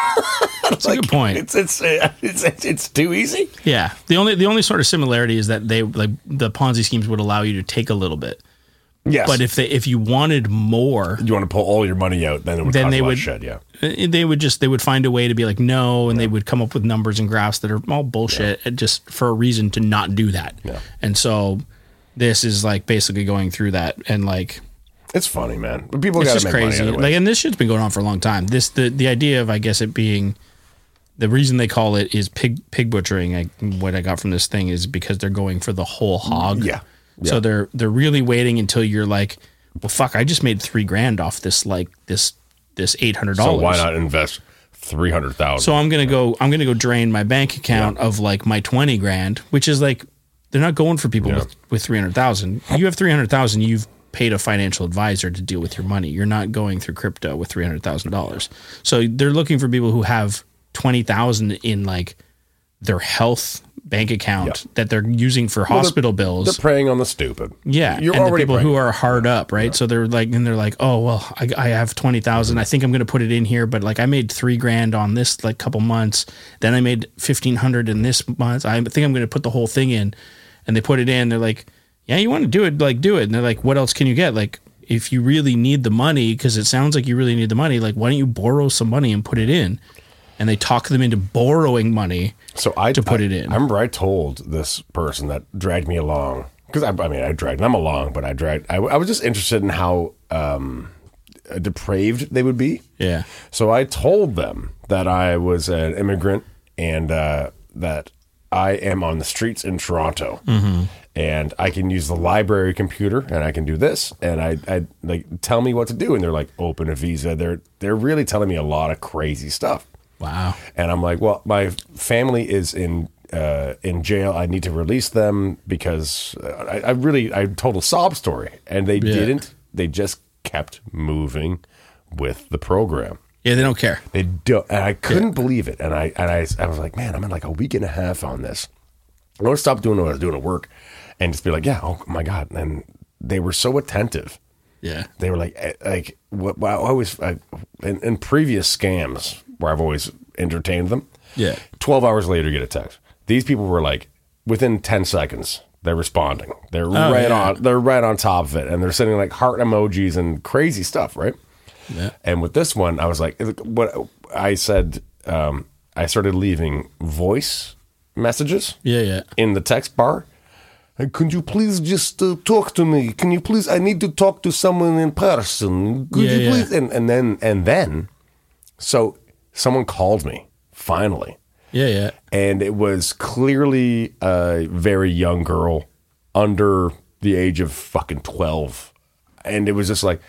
That's a good point. It's it's uh, it's it's, it's too easy. Yeah. The only the only sort of similarity is that they like the Ponzi schemes would allow you to take a little bit. Yes, But if they if you wanted more, you want to pull all your money out, then it would Then cause they a lot would- of shit. Yeah. uh, they would just they would find a way to be like no, and they would come up with numbers and graphs that are all bullshit uh, just for a reason to not do that. Yeah. And so this is like basically going through that, and like It's funny, man. But people it's got to just make crazy. money other Like, ways. and this shit's been going on for a long time. This the the idea of I guess it being the reason they call it is pig pig butchering. I, what I got from this thing is because they're going for the whole hog. Yeah. So Yeah. they're they're really waiting until you're like, well, fuck, I just made three grand off this like this this eight hundred So dollars. why not invest three hundred thousand? So I'm gonna go. I'm gonna go drain my bank account of like my twenty grand, which is like they're not going for people Yeah. with with three hundred thousand. You have three hundred thousand. You've paid a financial advisor to deal with your money. You're not going through crypto with three hundred thousand dollars. So they're looking for people who have twenty thousand in like their health bank account Yeah. that they're using for Well, hospital they're, bills. They're preying on the stupid. Yeah, You're and the already people preying. who are hard up, right? So they're like, and they're like, oh well, I, I have twenty thousand. I think I'm going to put it in here, but like I made three grand on this like couple months. Then I made fifteen hundred in this month. I think I'm going to put the whole thing in, and they put it in. They're like, yeah, you want to do it, like do it. And they're like, what else can you get? Like, if you really need the money, because it sounds like you really need the money, like why don't you borrow some money and put it in? And they talk them into borrowing money. So I to put I- it in. I remember I told this person that dragged me along because I, I mean I dragged them along, but I dragged. I, I was just interested in how um, depraved they would be. Yeah. So I told them that I was an immigrant and uh, that I am on the streets in Toronto, Mm-hmm. and I can use the library computer and I can do this, and I, I like tell me what to do, and they're like open a visa. They're they're really telling me a lot of crazy stuff. Wow. And I'm like, well, my family is in uh, in jail. I need to release them because uh, I, I really I told a sob story, and they Yeah. didn't. They just kept moving with the program. Yeah, they don't care. They don't, and I couldn't believe it. And I and I, I was like, man, I'm in like a week and a half on this. I want to stop doing what I was doing at work, and just be like, yeah, oh my god. And they were so attentive. Yeah. They were like, eh, like what? what I always I, in, in previous scams where I've always entertained them. Yeah. Twelve hours later, you get a text. These people were like, within ten seconds, they're responding. They're Oh, right yeah. on. They're right on top of it, and they're sending like heart emojis and crazy stuff, right? Yeah. And with this one, I was like, what I said. Um, I started leaving voice messages. Yeah, yeah. In the text bar. Hey, could you please just uh, talk to me? Can you please? I need to talk to someone in person. Could Yeah, you yeah. please? And, and then and then, so someone called me finally, Yeah, yeah. and it was clearly a very young girl under the age of fucking twelve, and it was just like,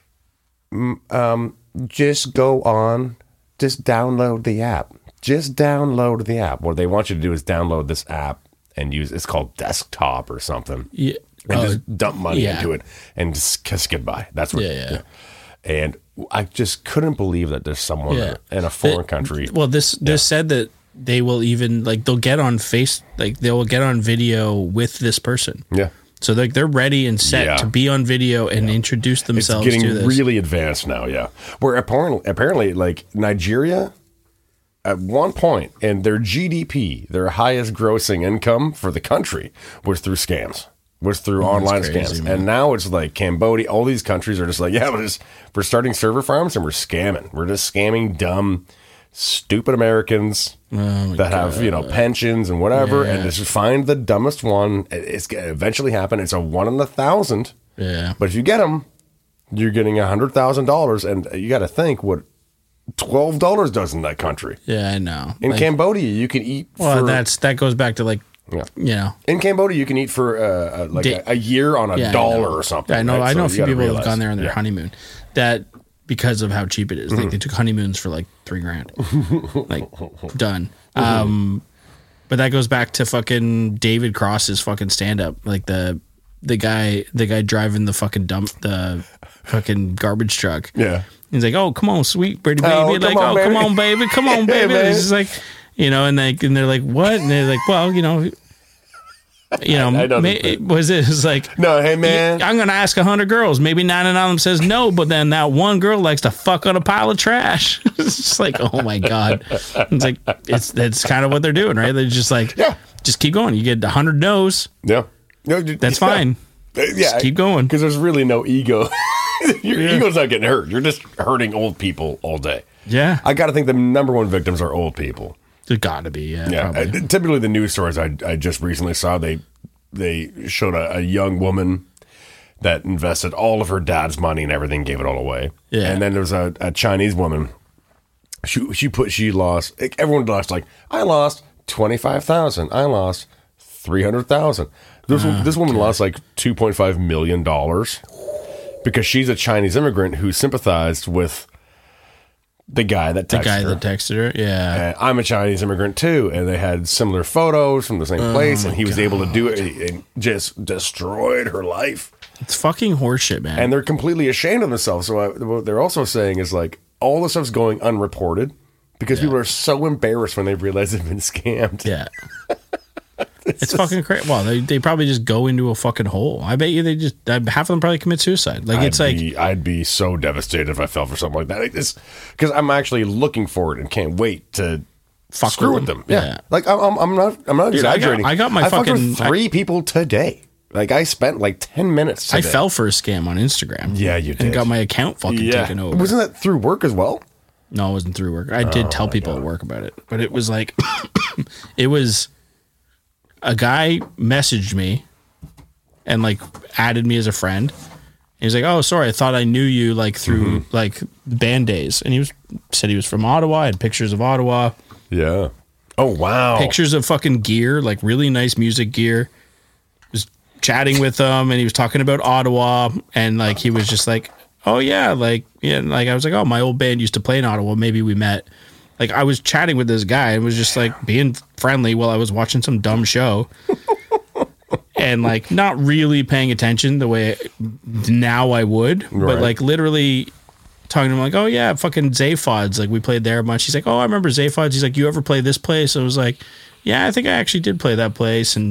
mm, um, just go on, just download the app. Just download the app. What they want you to do is download this app and use, it's called Desktop or something. Yeah. And Oh, just dump money yeah. into it and just kiss goodbye. That's what. Yeah, yeah. And I just couldn't believe that there's someone Yeah. in a foreign It- country. Well, this this said that they will even like they'll get on face like they will get on video with this person. Yeah. So like they're ready and set Yeah. to be on video and introduce It's themselves getting to this. really advanced now, yeah. Where apparently, apparently, like Nigeria, at one point in their G D P, their highest grossing income for the country was through scams, was through online crazy, scams. man. And now it's like Cambodia, all these countries are just like, yeah, we're just, we're starting server farms and we're scamming. We're just scamming dumb, stupid Americans that have, you know, pensions and whatever. Yeah. And just find the dumbest one. It's going to eventually happen. It's a one in a thousand. Yeah. But if you get them, you're getting a hundred thousand dollars, and you got to think what twelve dollars does in that country. Yeah, I know. In Like, Cambodia, you can eat. well, for, that's that goes back to like yeah. you know. In Cambodia, you can eat for uh, uh, like Di- a, a year on a Yeah, I dollar know. or something. I know. right? I So know a you few gotta people that realize. have gone there on their Yeah. honeymoon. That because of how cheap it is. Mm-hmm. Like they took honeymoons for like three grand. Like done. Um, but that goes back to fucking David Cross's fucking stand up. Like the the guy the guy driving the fucking dump the fucking garbage truck. Yeah. He's like, "Oh, come on, sweet pretty baby." Oh, like, come on, "Oh, come baby." on, baby. Come on, baby." man. It's just like, you know, and like, and they're like, "What?" And they're like, "Well, you know, you know, I know ma- the thing. it was it was like, No, hey man. I'm gonna ask a hundred girls. Maybe ninety-nine of them says no, but then that one girl likes to fuck on a pile of trash." It's just like, oh my god. It's like it's that's kind of what they're doing, right? They're just like, Yeah. just keep going. You get a hundred no's, Yeah. No, dude, that's yeah. fine. Uh, Yeah, Just keep going. because there's really no ego. Your Yeah. ego's not getting hurt. You're just hurting old people all day. Yeah, I got to think the number one victims are old people. it gotta be. Yeah, Yeah, probably. uh, typically the news stories I, I just recently saw, they they showed a, a young woman that invested all of her dad's money and everything, gave it all away. Yeah. And then there was a, a Chinese woman. She she put she lost. Everyone lost like I lost twenty five thousand. I lost three hundred thousand. This Ah, this woman lost like two point five million dollars because she's a Chinese immigrant who sympathized with the guy that texted the guy her. that texted her. Yeah. And I'm a Chinese immigrant too, and they had similar photos from the same Oh place, and he was able to do it and just destroyed her life. It's fucking horseshit, man. And they're completely ashamed of themselves. So I, what they're also saying is like all the stuff's going unreported because people are so embarrassed when they realize they've been scammed. yeah. It's, fucking crazy. Well, they, they probably just go into a fucking hole. I bet you they just half of them probably commit suicide. Like it's I'd like be, I'd be so devastated if I fell for something like that. Because I'm actually looking for it and can't wait to Fuck screw with with them. them. Yeah, Yeah. like I'm, I'm, I'm not, I'm not Dude, I got- exaggerating. I got my fucked with fucking- three people today. Like I spent like ten minutes. I Today. fell for a scam on Instagram. Yeah, you And did. got my account fucking Yeah, taken over. wasn't that through work as well? No, it wasn't through work. I did tell people at work about it, but it was like, it was a guy messaged me and like added me as a friend. He was like, "Oh, sorry, I thought I knew you like through like band days." And he was said he was from Ottawa. I had pictures of Ottawa, Yeah. Oh wow. pictures of fucking gear, like really nice music gear. Was chatting with him, and he was talking about Ottawa, and like he was just like, "Oh yeah, like yeah," and, like I was like, "Oh, my old band used to play in Ottawa. Maybe we met." Like I was chatting with this guy and was just like being friendly while I was watching some dumb show. And like not really paying attention the way now I would, Right. but like literally talking to him like, "Oh yeah, fucking Zaphods, like we played there a bunch." He's like, "Oh, I remember Zaphods." He's like, "You ever play this place?" I was like, "Yeah, I think I actually did play that place." And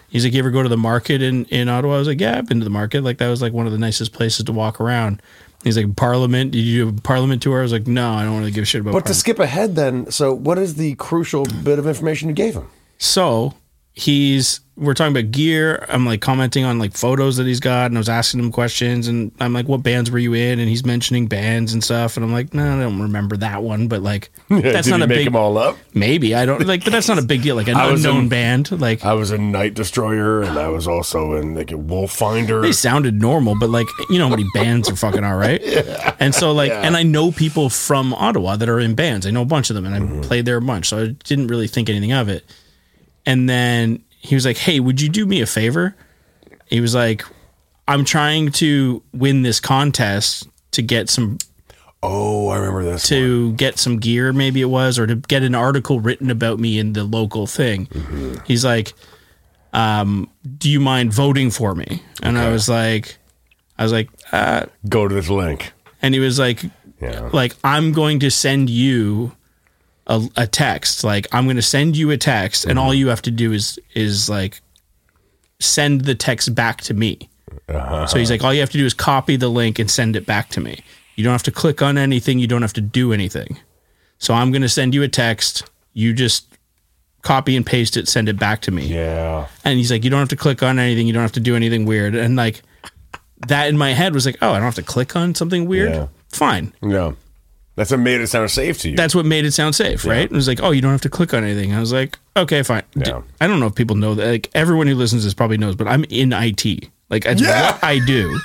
He's like, you ever go to the market in, in Ottawa? I was like, yeah, I've been to the market. Like, that was like one of the nicest places to walk around. He's like, Parliament? Did you do a Parliament tour? I was like, no, I don't really give a shit about But Parliament. to skip ahead then, so what is the crucial bit of information you gave him? So he's, we're talking about gear. I'm like commenting on like photos that he's got, and I was asking him questions, and I'm like, what bands were you in? And he's mentioning bands and stuff. And I'm like, no, I don't remember that one, but like, that's Did not he a make big, them all up? maybe I don't like, but that's not a big deal. Like an I was unknown in- band, like I was in Night Destroyer, and I was also in like a Wolf Finder. they sounded normal, but like, you know how many bands are fucking all right. Yeah. And so like, Yeah. and I know people from Ottawa that are in bands. I know a bunch of them, and I Mm-hmm. played there a bunch. So I didn't really think anything of it. And then he was like, hey, would you do me a favor? He was like, I'm trying to win this contest to get some, Oh, I remember this. one. to get some gear, maybe it was, or to get an article written about me in the local thing. Mm-hmm. He's like, um, do you mind voting for me? And I was like, I was like, uh, Go to this link. and he was like, Yeah. like, I'm going to send you a, a text. Like, I'm going to send you a text, and all you have to do is, is like, send the text back to me. Uh-huh. So he's like, all you have to do is copy the link and send it back to me. You don't have to click on anything. You don't have to do anything. So I'm going to send you a text. You just copy and paste it, send it back to me. Yeah. And he's like, you don't have to click on anything. You don't have to do anything weird. And like, that in my head was like, oh, I don't have to click on something weird. Yeah. Fine. Yeah. That's what made it sound safe to you. That's what made it sound safe, right? It was like, oh, you don't have to click on anything. I was like, okay, fine. D- Yeah. I don't know if people know that. Like, everyone who listens to this probably knows, but I'm in I T. Like, that's Yeah. what I do.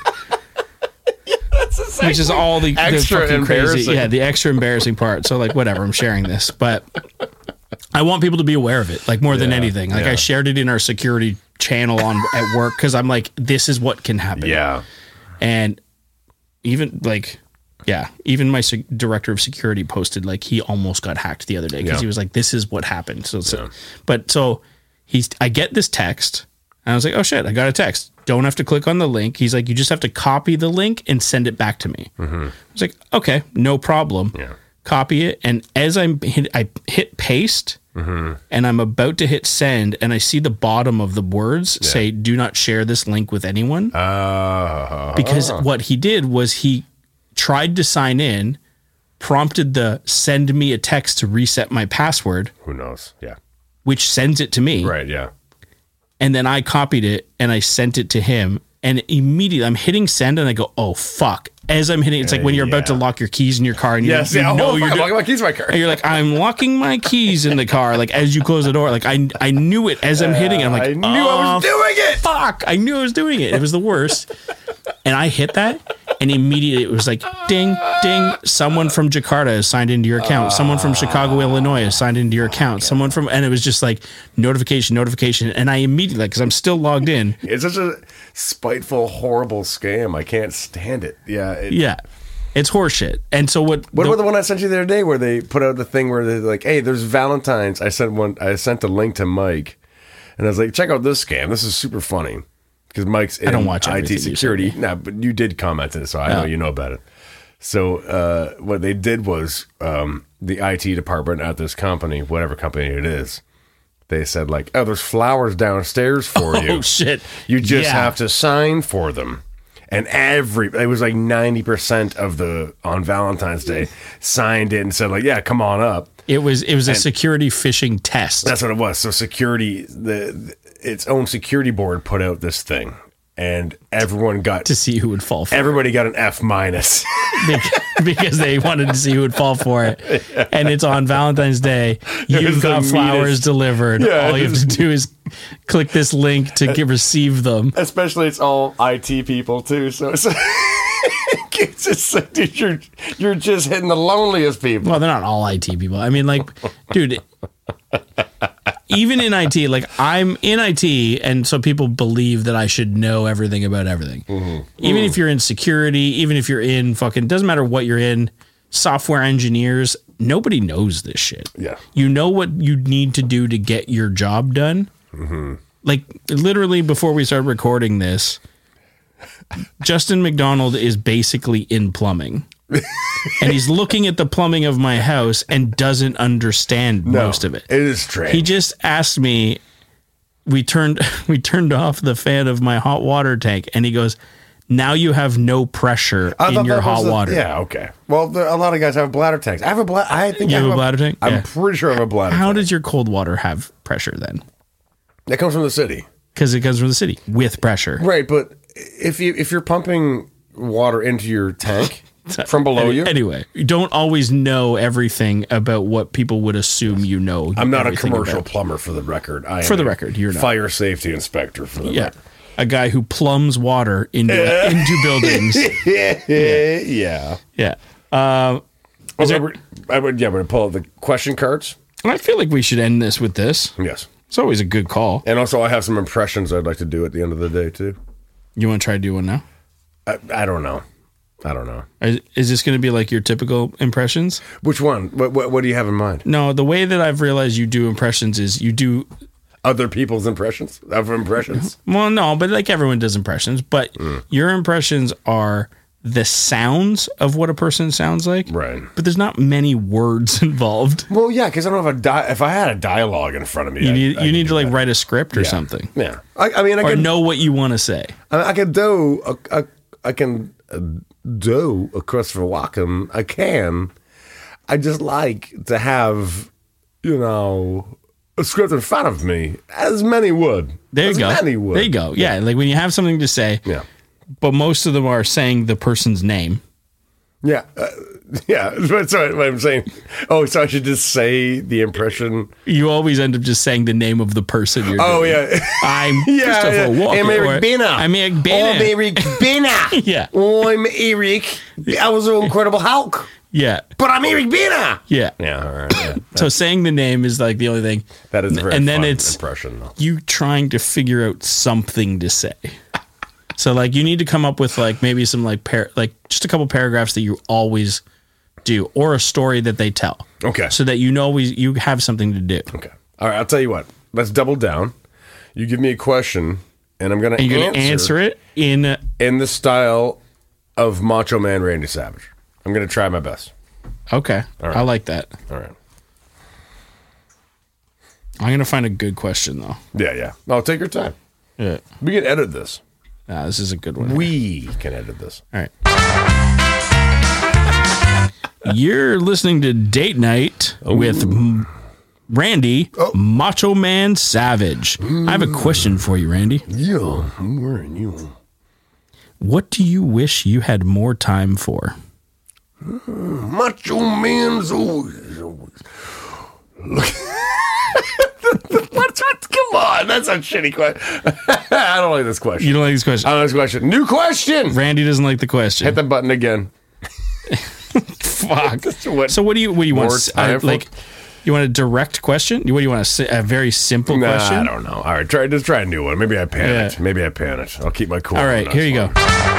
Which is all the, the Extra fucking crazy, embarrassing. yeah, the extra embarrassing part. So like, whatever, I'm sharing this, but I want people to be aware of it, like more than Yeah, anything. Like yeah. I shared it in our security channel on at work because I'm like, this is what can happen. Yeah. And even like, yeah, even my sec- director of security posted like he almost got hacked the other day because Yeah. he was like, this is what happened. So, so but so he's, I get this text and I was like, oh shit, I got a text. Don't have to click on the link. He's like, you just have to copy the link and send it back to me. Mm-hmm. I was like, okay, no problem. Yeah. Copy it. And as I'm hit, I hit paste Mm-hmm. and I'm about to hit send and I see the bottom of the words say, do not share this link with anyone. Uh, Because what he did was he tried to sign in, prompted the send me a text to reset my password, who knows? Yeah. which sends it to me. Right. Yeah. And then I copied it and I sent it to him. And immediately I'm hitting send and I go, oh, fuck. As I'm hitting, it's like when you're about to Yeah. lock your keys in your car and you, Yes. you Yeah. know Oh, you're fuck, I'm doing, locking my keys in my car. and you're like, I'm locking my keys in the car. Like as you close the door, like I I knew it as I'm hitting it. I'm like, I knew I was "Oh, doing it. Fuck. I knew I was doing it. It was the worst. And I hit that and immediately it was like, ding, ding. Someone from Jakarta has signed into your account. Someone from Chicago, Illinois has signed into your account. Someone from, and it was just like notification, notification. And I immediately, because I'm still logged in. It's such a spiteful, horrible scam. I can't stand it. Yeah. It, Yeah. It's horseshit. And so what? What the- about the one I sent you the other day where they put out the thing where they're like, hey, there's Valentine's. I sent one, I sent a link to Mike and I was like, check out this scam. This is super funny. Because Mike's in don't watch I T everything you send security. me. No, but you did comment on it, so I know Oh. you know about it. So uh, what they did was um, the I T department at this company, whatever company it is, they said like, oh, there's flowers downstairs for you. Oh, shit. You just Yeah. have to sign for them. And every, it was like ninety percent of the, on Valentine's Day, signed in and said like, yeah, come on up. It was, it was a security phishing test. That's what it was. So security, the, the its own security board put out this thing, and everyone got to see who would fall for everybody got an F minus. it because they wanted to see who would fall for it. And it's on Valentine's Day. was You've the got flowers meanest- delivered. Yeah, All you have to do is click this link to get, receive them. Especially it's all I T people too. So it's, it's just like, dude, you're you're just hitting the loneliest people. Well, they're not all I T people. I mean, like, dude, even in I T, like I'm in I T, and so people believe that I should know everything about everything. Mm-hmm. Even if you're in security, even if you're in fucking, doesn't matter what you're in, software engineers, nobody knows this shit. Yeah. You know what you need to do to get your job done. Mm-hmm. Like literally before we started recording this, Justin McDonald is basically in plumbing. And he's looking at the plumbing of my house and doesn't understand No, most of it. It is strange. He just asked me, we turned we turned off the fan of my hot water tank, and he goes, now you have no pressure I in thought your that was hot the- water. Yeah, okay. Well, there, a lot of guys have bladder tanks. I have a bladder. I think You I have a bladder tank? I'm Yeah. pretty sure I have a bladder. How tank. does your cold water have pressure then? That comes from the city, Because it comes from the city with pressure. right? But if you if you're pumping water into your tank from below you, Anyway, you don't always know everything about what people would assume you know. I'm not a everything commercial about. plumber for the record. I am For the a record, you're not. fire safety inspector for the Yeah. record. A guy who plumbs water into into buildings. Yeah, yeah. Yeah. Uh, Is there- I would, I would, yeah, we're gonna pull out the question cards. I feel like we should end this with this. Yes, It's always a good call. and also I have some impressions I'd like to do at the end of the day too. You want to try to do one now? I, I don't know. I don't know Is, is this going to be like your typical impressions? which one. What, what What do you have in mind? No, the way that I've realized you do impressions is you do. Other people's impressions of impressions. Well, no, but like everyone does impressions, but Mm. your impressions are the sounds of what a person sounds like. Right. But there's not many words involved. Well, yeah, because I don't have a di- if I had a dialogue in front of me, You I- need I you could need do to like that. write a script or Yeah. something, Yeah, I, I mean, I or can know what you want to say. I, I can do a, a, I can uh, do a Christopher Walken. I can. I just like to have, you know, a script in front of me, as many would. There you as go. Many would. There you go. Yeah, like when you have something to say, Yeah. but most of them are saying the person's name. Yeah. Uh, yeah. That's what I'm saying. Oh, so I should just say the impression. You always end up just saying the name of the person you're Oh, doing. yeah. I'm Yeah, Christopher yeah. Walken. I'm or- Eric Bana. I'm Eric Bana. I'm Eric Bana. Yeah. I'm Eric. I was an Incredible Hulk, Yeah. but I'm Eric Bana. Yeah. Yeah. All right. Yeah. So saying the name is like the only thing. That is a very and then fun it's impression, though. you trying to figure out something to say. So like you need to come up with like maybe some like par- like just a couple paragraphs that you always do, or a story that they tell. Okay. So that you know we you have something to do. Okay. All right. I'll tell you what. Let's double down. You give me a question, and I'm going to And you're answer, gonna answer it in in the style of Macho Man Randy Savage. I'm going to try my best. okay. right. I like that. All right. I'm gonna find a good question though. Yeah, yeah. No, take your time. Yeah. We can edit this. Ah, this is a good one. We can edit this. All right. You're listening to Date Night with M- Randy, Macho Man Savage. I have a question for you, Randy. Yeah, I'm wearing you. What do you wish you had more time for? Macho Man's always, always. Look. What's what? Come on, that's a shitty question. I don't like this question. You don't like this question? I don't like this question. New question. Randy doesn't like the question. Hit the button again. Fuck. What- So what do you what do you want? More S- time uh, for- like you want a direct question? What do you want? A, si- a very simple Nah, question? I don't know. All right, try just try a new one. Maybe I panicked. Yeah. Maybe I panicked. I'll keep my cool. All right, That's here you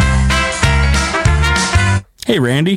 fine. go. Hey, Randy,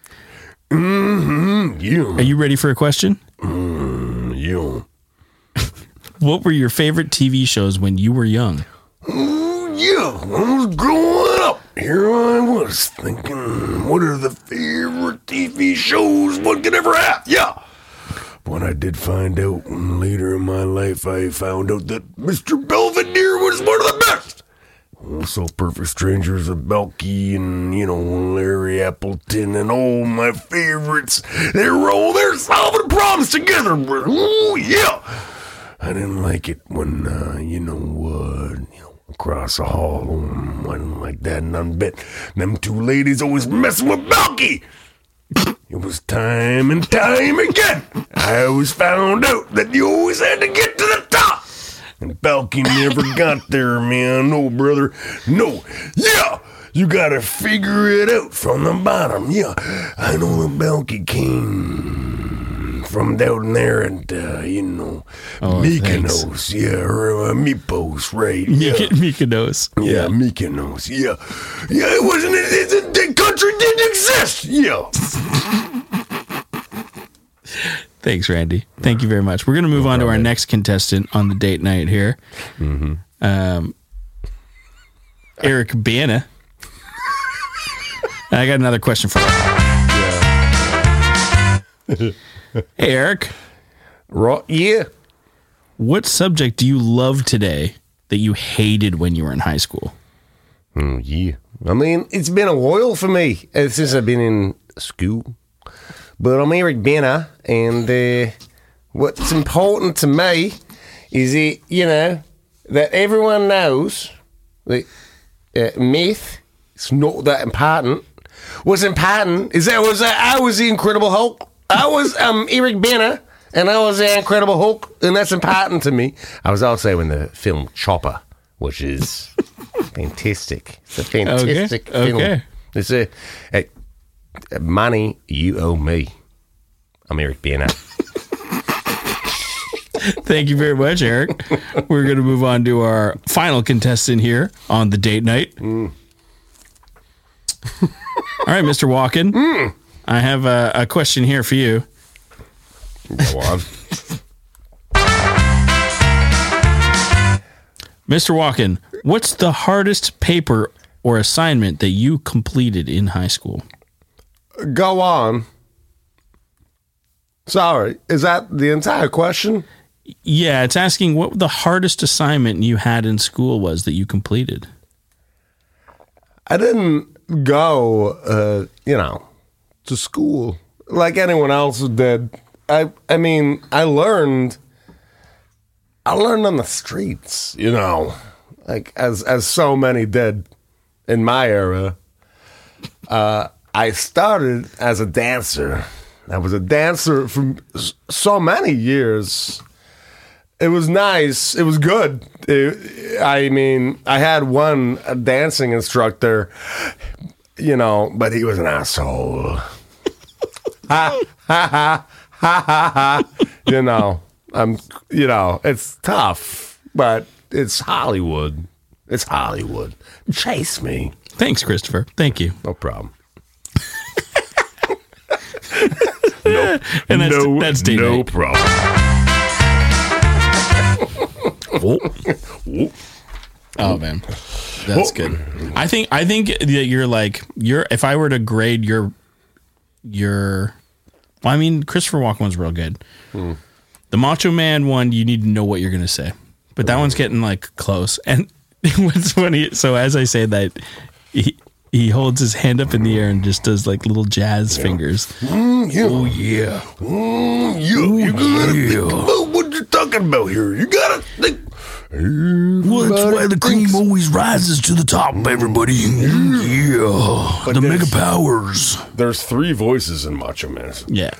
You, are you ready for a question? you. What were your favorite T V shows when you were young? Yeah, when I was growing up, here I was thinking, what are the favorite T V shows one could ever have? Yeah. When I did find out later in my life, I found out that Mister Belvedere was one of the best. Also, Perfect Strangers of Belky and, you know, Larry Appleton and all my favorites. They were all there solving problems together. Ooh, yeah. I didn't like it when, uh, you know, uh, you know, across the hall, um, wasn't like that none bit. Them two ladies always messing with Balky. It was time and time again. I always found out that you always had to get to the top. And Balky never got there, man. No, brother. No. Yeah. You gotta figure it out from the bottom. Yeah. I know that Balky came from down there and, uh, you know, Oh, Mykonos. Yeah, or uh, Mypos, right? Yeah. Mykonos. Yeah, Mykonos. Yeah. Yeah, it wasn't, it, it, the country didn't exist. Yeah. Thanks, Randy. Thank you very much. We're going to move on to our next contestant on the date night here. Mm-hmm. Um, Eric Bana. I got another question for you. Hey, Eric. Raw, yeah. What subject do you love today that you hated when you were in high school? Mm, yeah. I mean, it's been a while for me uh, since I've been in school. But I'm Eric Benner, and uh, what's important to me is that, you know, that everyone knows that uh, math is not that important. What's important is that was uh, I was the Incredible Hulk. I was um, Eric Benner, and I was the Incredible Hulk, and that's important to me. I was also in the film Chopper, which is fantastic. It's a fantastic okay. film. Okay. It's a, a, a money you owe me. I'm Eric Benner. Thank you very much, Eric. We're going to move on to our final contestant here on the date night. Mm. All right, Mister Walken. Mm. I have a, a question here for you. Go on. Mister Walken, what's the hardest paper or assignment that you completed in high school? Go on. Sorry, is that the entire question? Yeah, it's asking what the hardest assignment you had in school was that you completed. I didn't go, uh, you know, to school like anyone else did. I, I mean, I learned, I learned on the streets, you know, like as as so many did in my era. Uh, I started as a dancer. I was a dancer for so many years. It was nice. It was good. It, I mean, I had one dancing instructor, you know, but he was an asshole. ha, ha, ha, ha, ha, ha. You know, I'm, you know, it's tough, but it's Hollywood. It's Hollywood. Chase me. Thanks, Christopher. Thank you. No problem. no, and that's, no, that's date no night. problem. Oh man, that's good. I think I think that you're like you're. If I were to grade your your, well, I mean, Christopher Walken one's real good. Hmm. The Macho Man one, you need to know what you're gonna say, but that one's getting like close. And what's funny? So as I say that, he he holds his hand up in the air and just does like little jazz yeah. fingers. Mm, yeah. Oh yeah, mm, yeah. You gotta yeah. think about what you're talking about here. You gotta think. Well, that's why the cream always rises to the top, everybody. Yeah. But the mega powers. There's three voices in Macho Man. Yeah.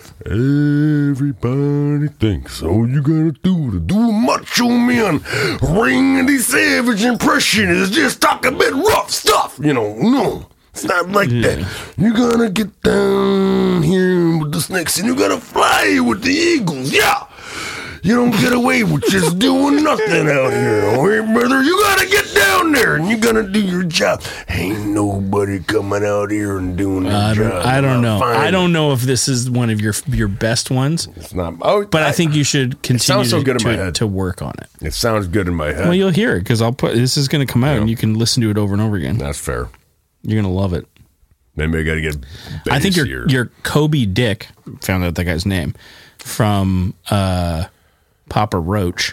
Everybody thinks all you gotta do to do a Macho Man Randy Savage impression is just talk a bit rough stuff. You know, no. It's not like yeah. that. You gotta get down here with the snakes and you gotta fly with the eagles. Yeah. You don't get away with just doing nothing out here. All right, brother? You gotta get down there and you gotta do your job. Ain't nobody coming out here and doing their uh, job. I don't know. Fine. I don't know if this is one of your your best ones. It's not. Oh, but I, I think you should continue so good to, in my head. to work on it. It sounds good in my head. Well, you'll hear it because I'll put this is going to come out yeah. and you can listen to it over and over again. That's fair. You're going to love it. Maybe I got to get. I think your your Kobe Dick found out that guy's name from. Uh, Papa Roach.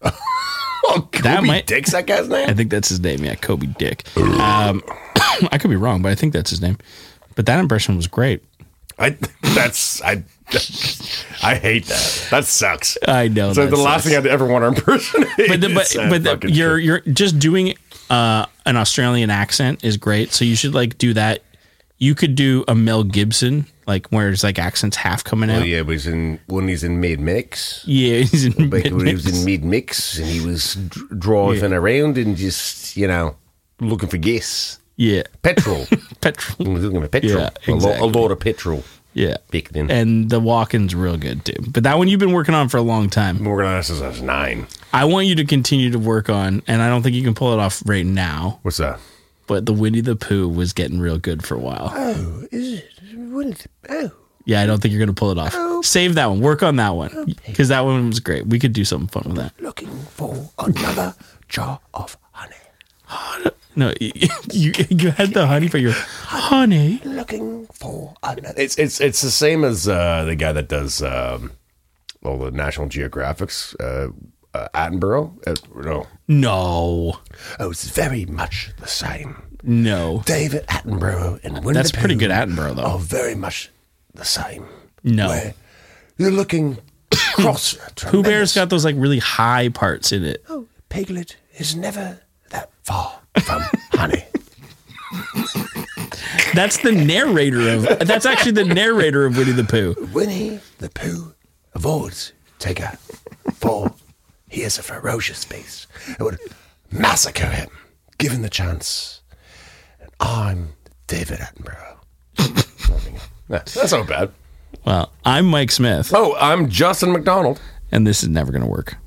oh, Kobe that might, Dick's that guy's name? I think that's his name. Yeah, Kobe Dick. Um, I could be wrong, but I think that's his name. But that impression was great. I that's I I hate that. That sucks. I know. So the sucks. last thing I'd ever want to impersonate. But the, but, but the, you're you're just doing uh, an Australian accent is great. So you should like do that. You could do a Mel Gibson, like where his like accent's half coming out. Oh yeah, but he's in when he's in Mad Mix. Yeah, he's in Mad When he was in Mad Mix and he was driving yeah. around and just you know looking for gas. Yeah, petrol, petrol. He was looking for petrol. Yeah, exactly. a, lot, a lot of petrol. Yeah, back then. And the Walken's real good too. But that one you've been working on for a long time. I've been working on this since I was nine. I want you to continue to work on, and I don't think you can pull it off right now. What's that? But the Winnie the Pooh was getting real good for a while. Oh, is it? Winnie the Pooh? Yeah, I don't think you're going to pull it off. Oh. Save that one. Work on that one. Because that one was great. We could do something fun with that. Looking for another jar of honey. No, you, you, you had the honey for your honey. Looking for another. It's it's it's the same as uh, the guy that does um, all the National Geographics. Uh, uh, Attenborough? Uh, no. No. Oh, it's very much the same. No. David Attenborough and Winnie That's the pretty Pooh good Attenborough, though. are very much the same. No. Where you're looking across. Pooh Bear's got those like really high parts in it. Oh, Piglet is never that far from honey. That's the narrator of. That's actually the narrator of Winnie the Pooh. Winnie the Pooh avoids Tigger, for he is a ferocious beast that would massacre him given the chance. And I'm David Attenborough. Yeah, that's not bad. Well, I'm Mike Smith, Oh, I'm Justin McDonald. and this is never going to work.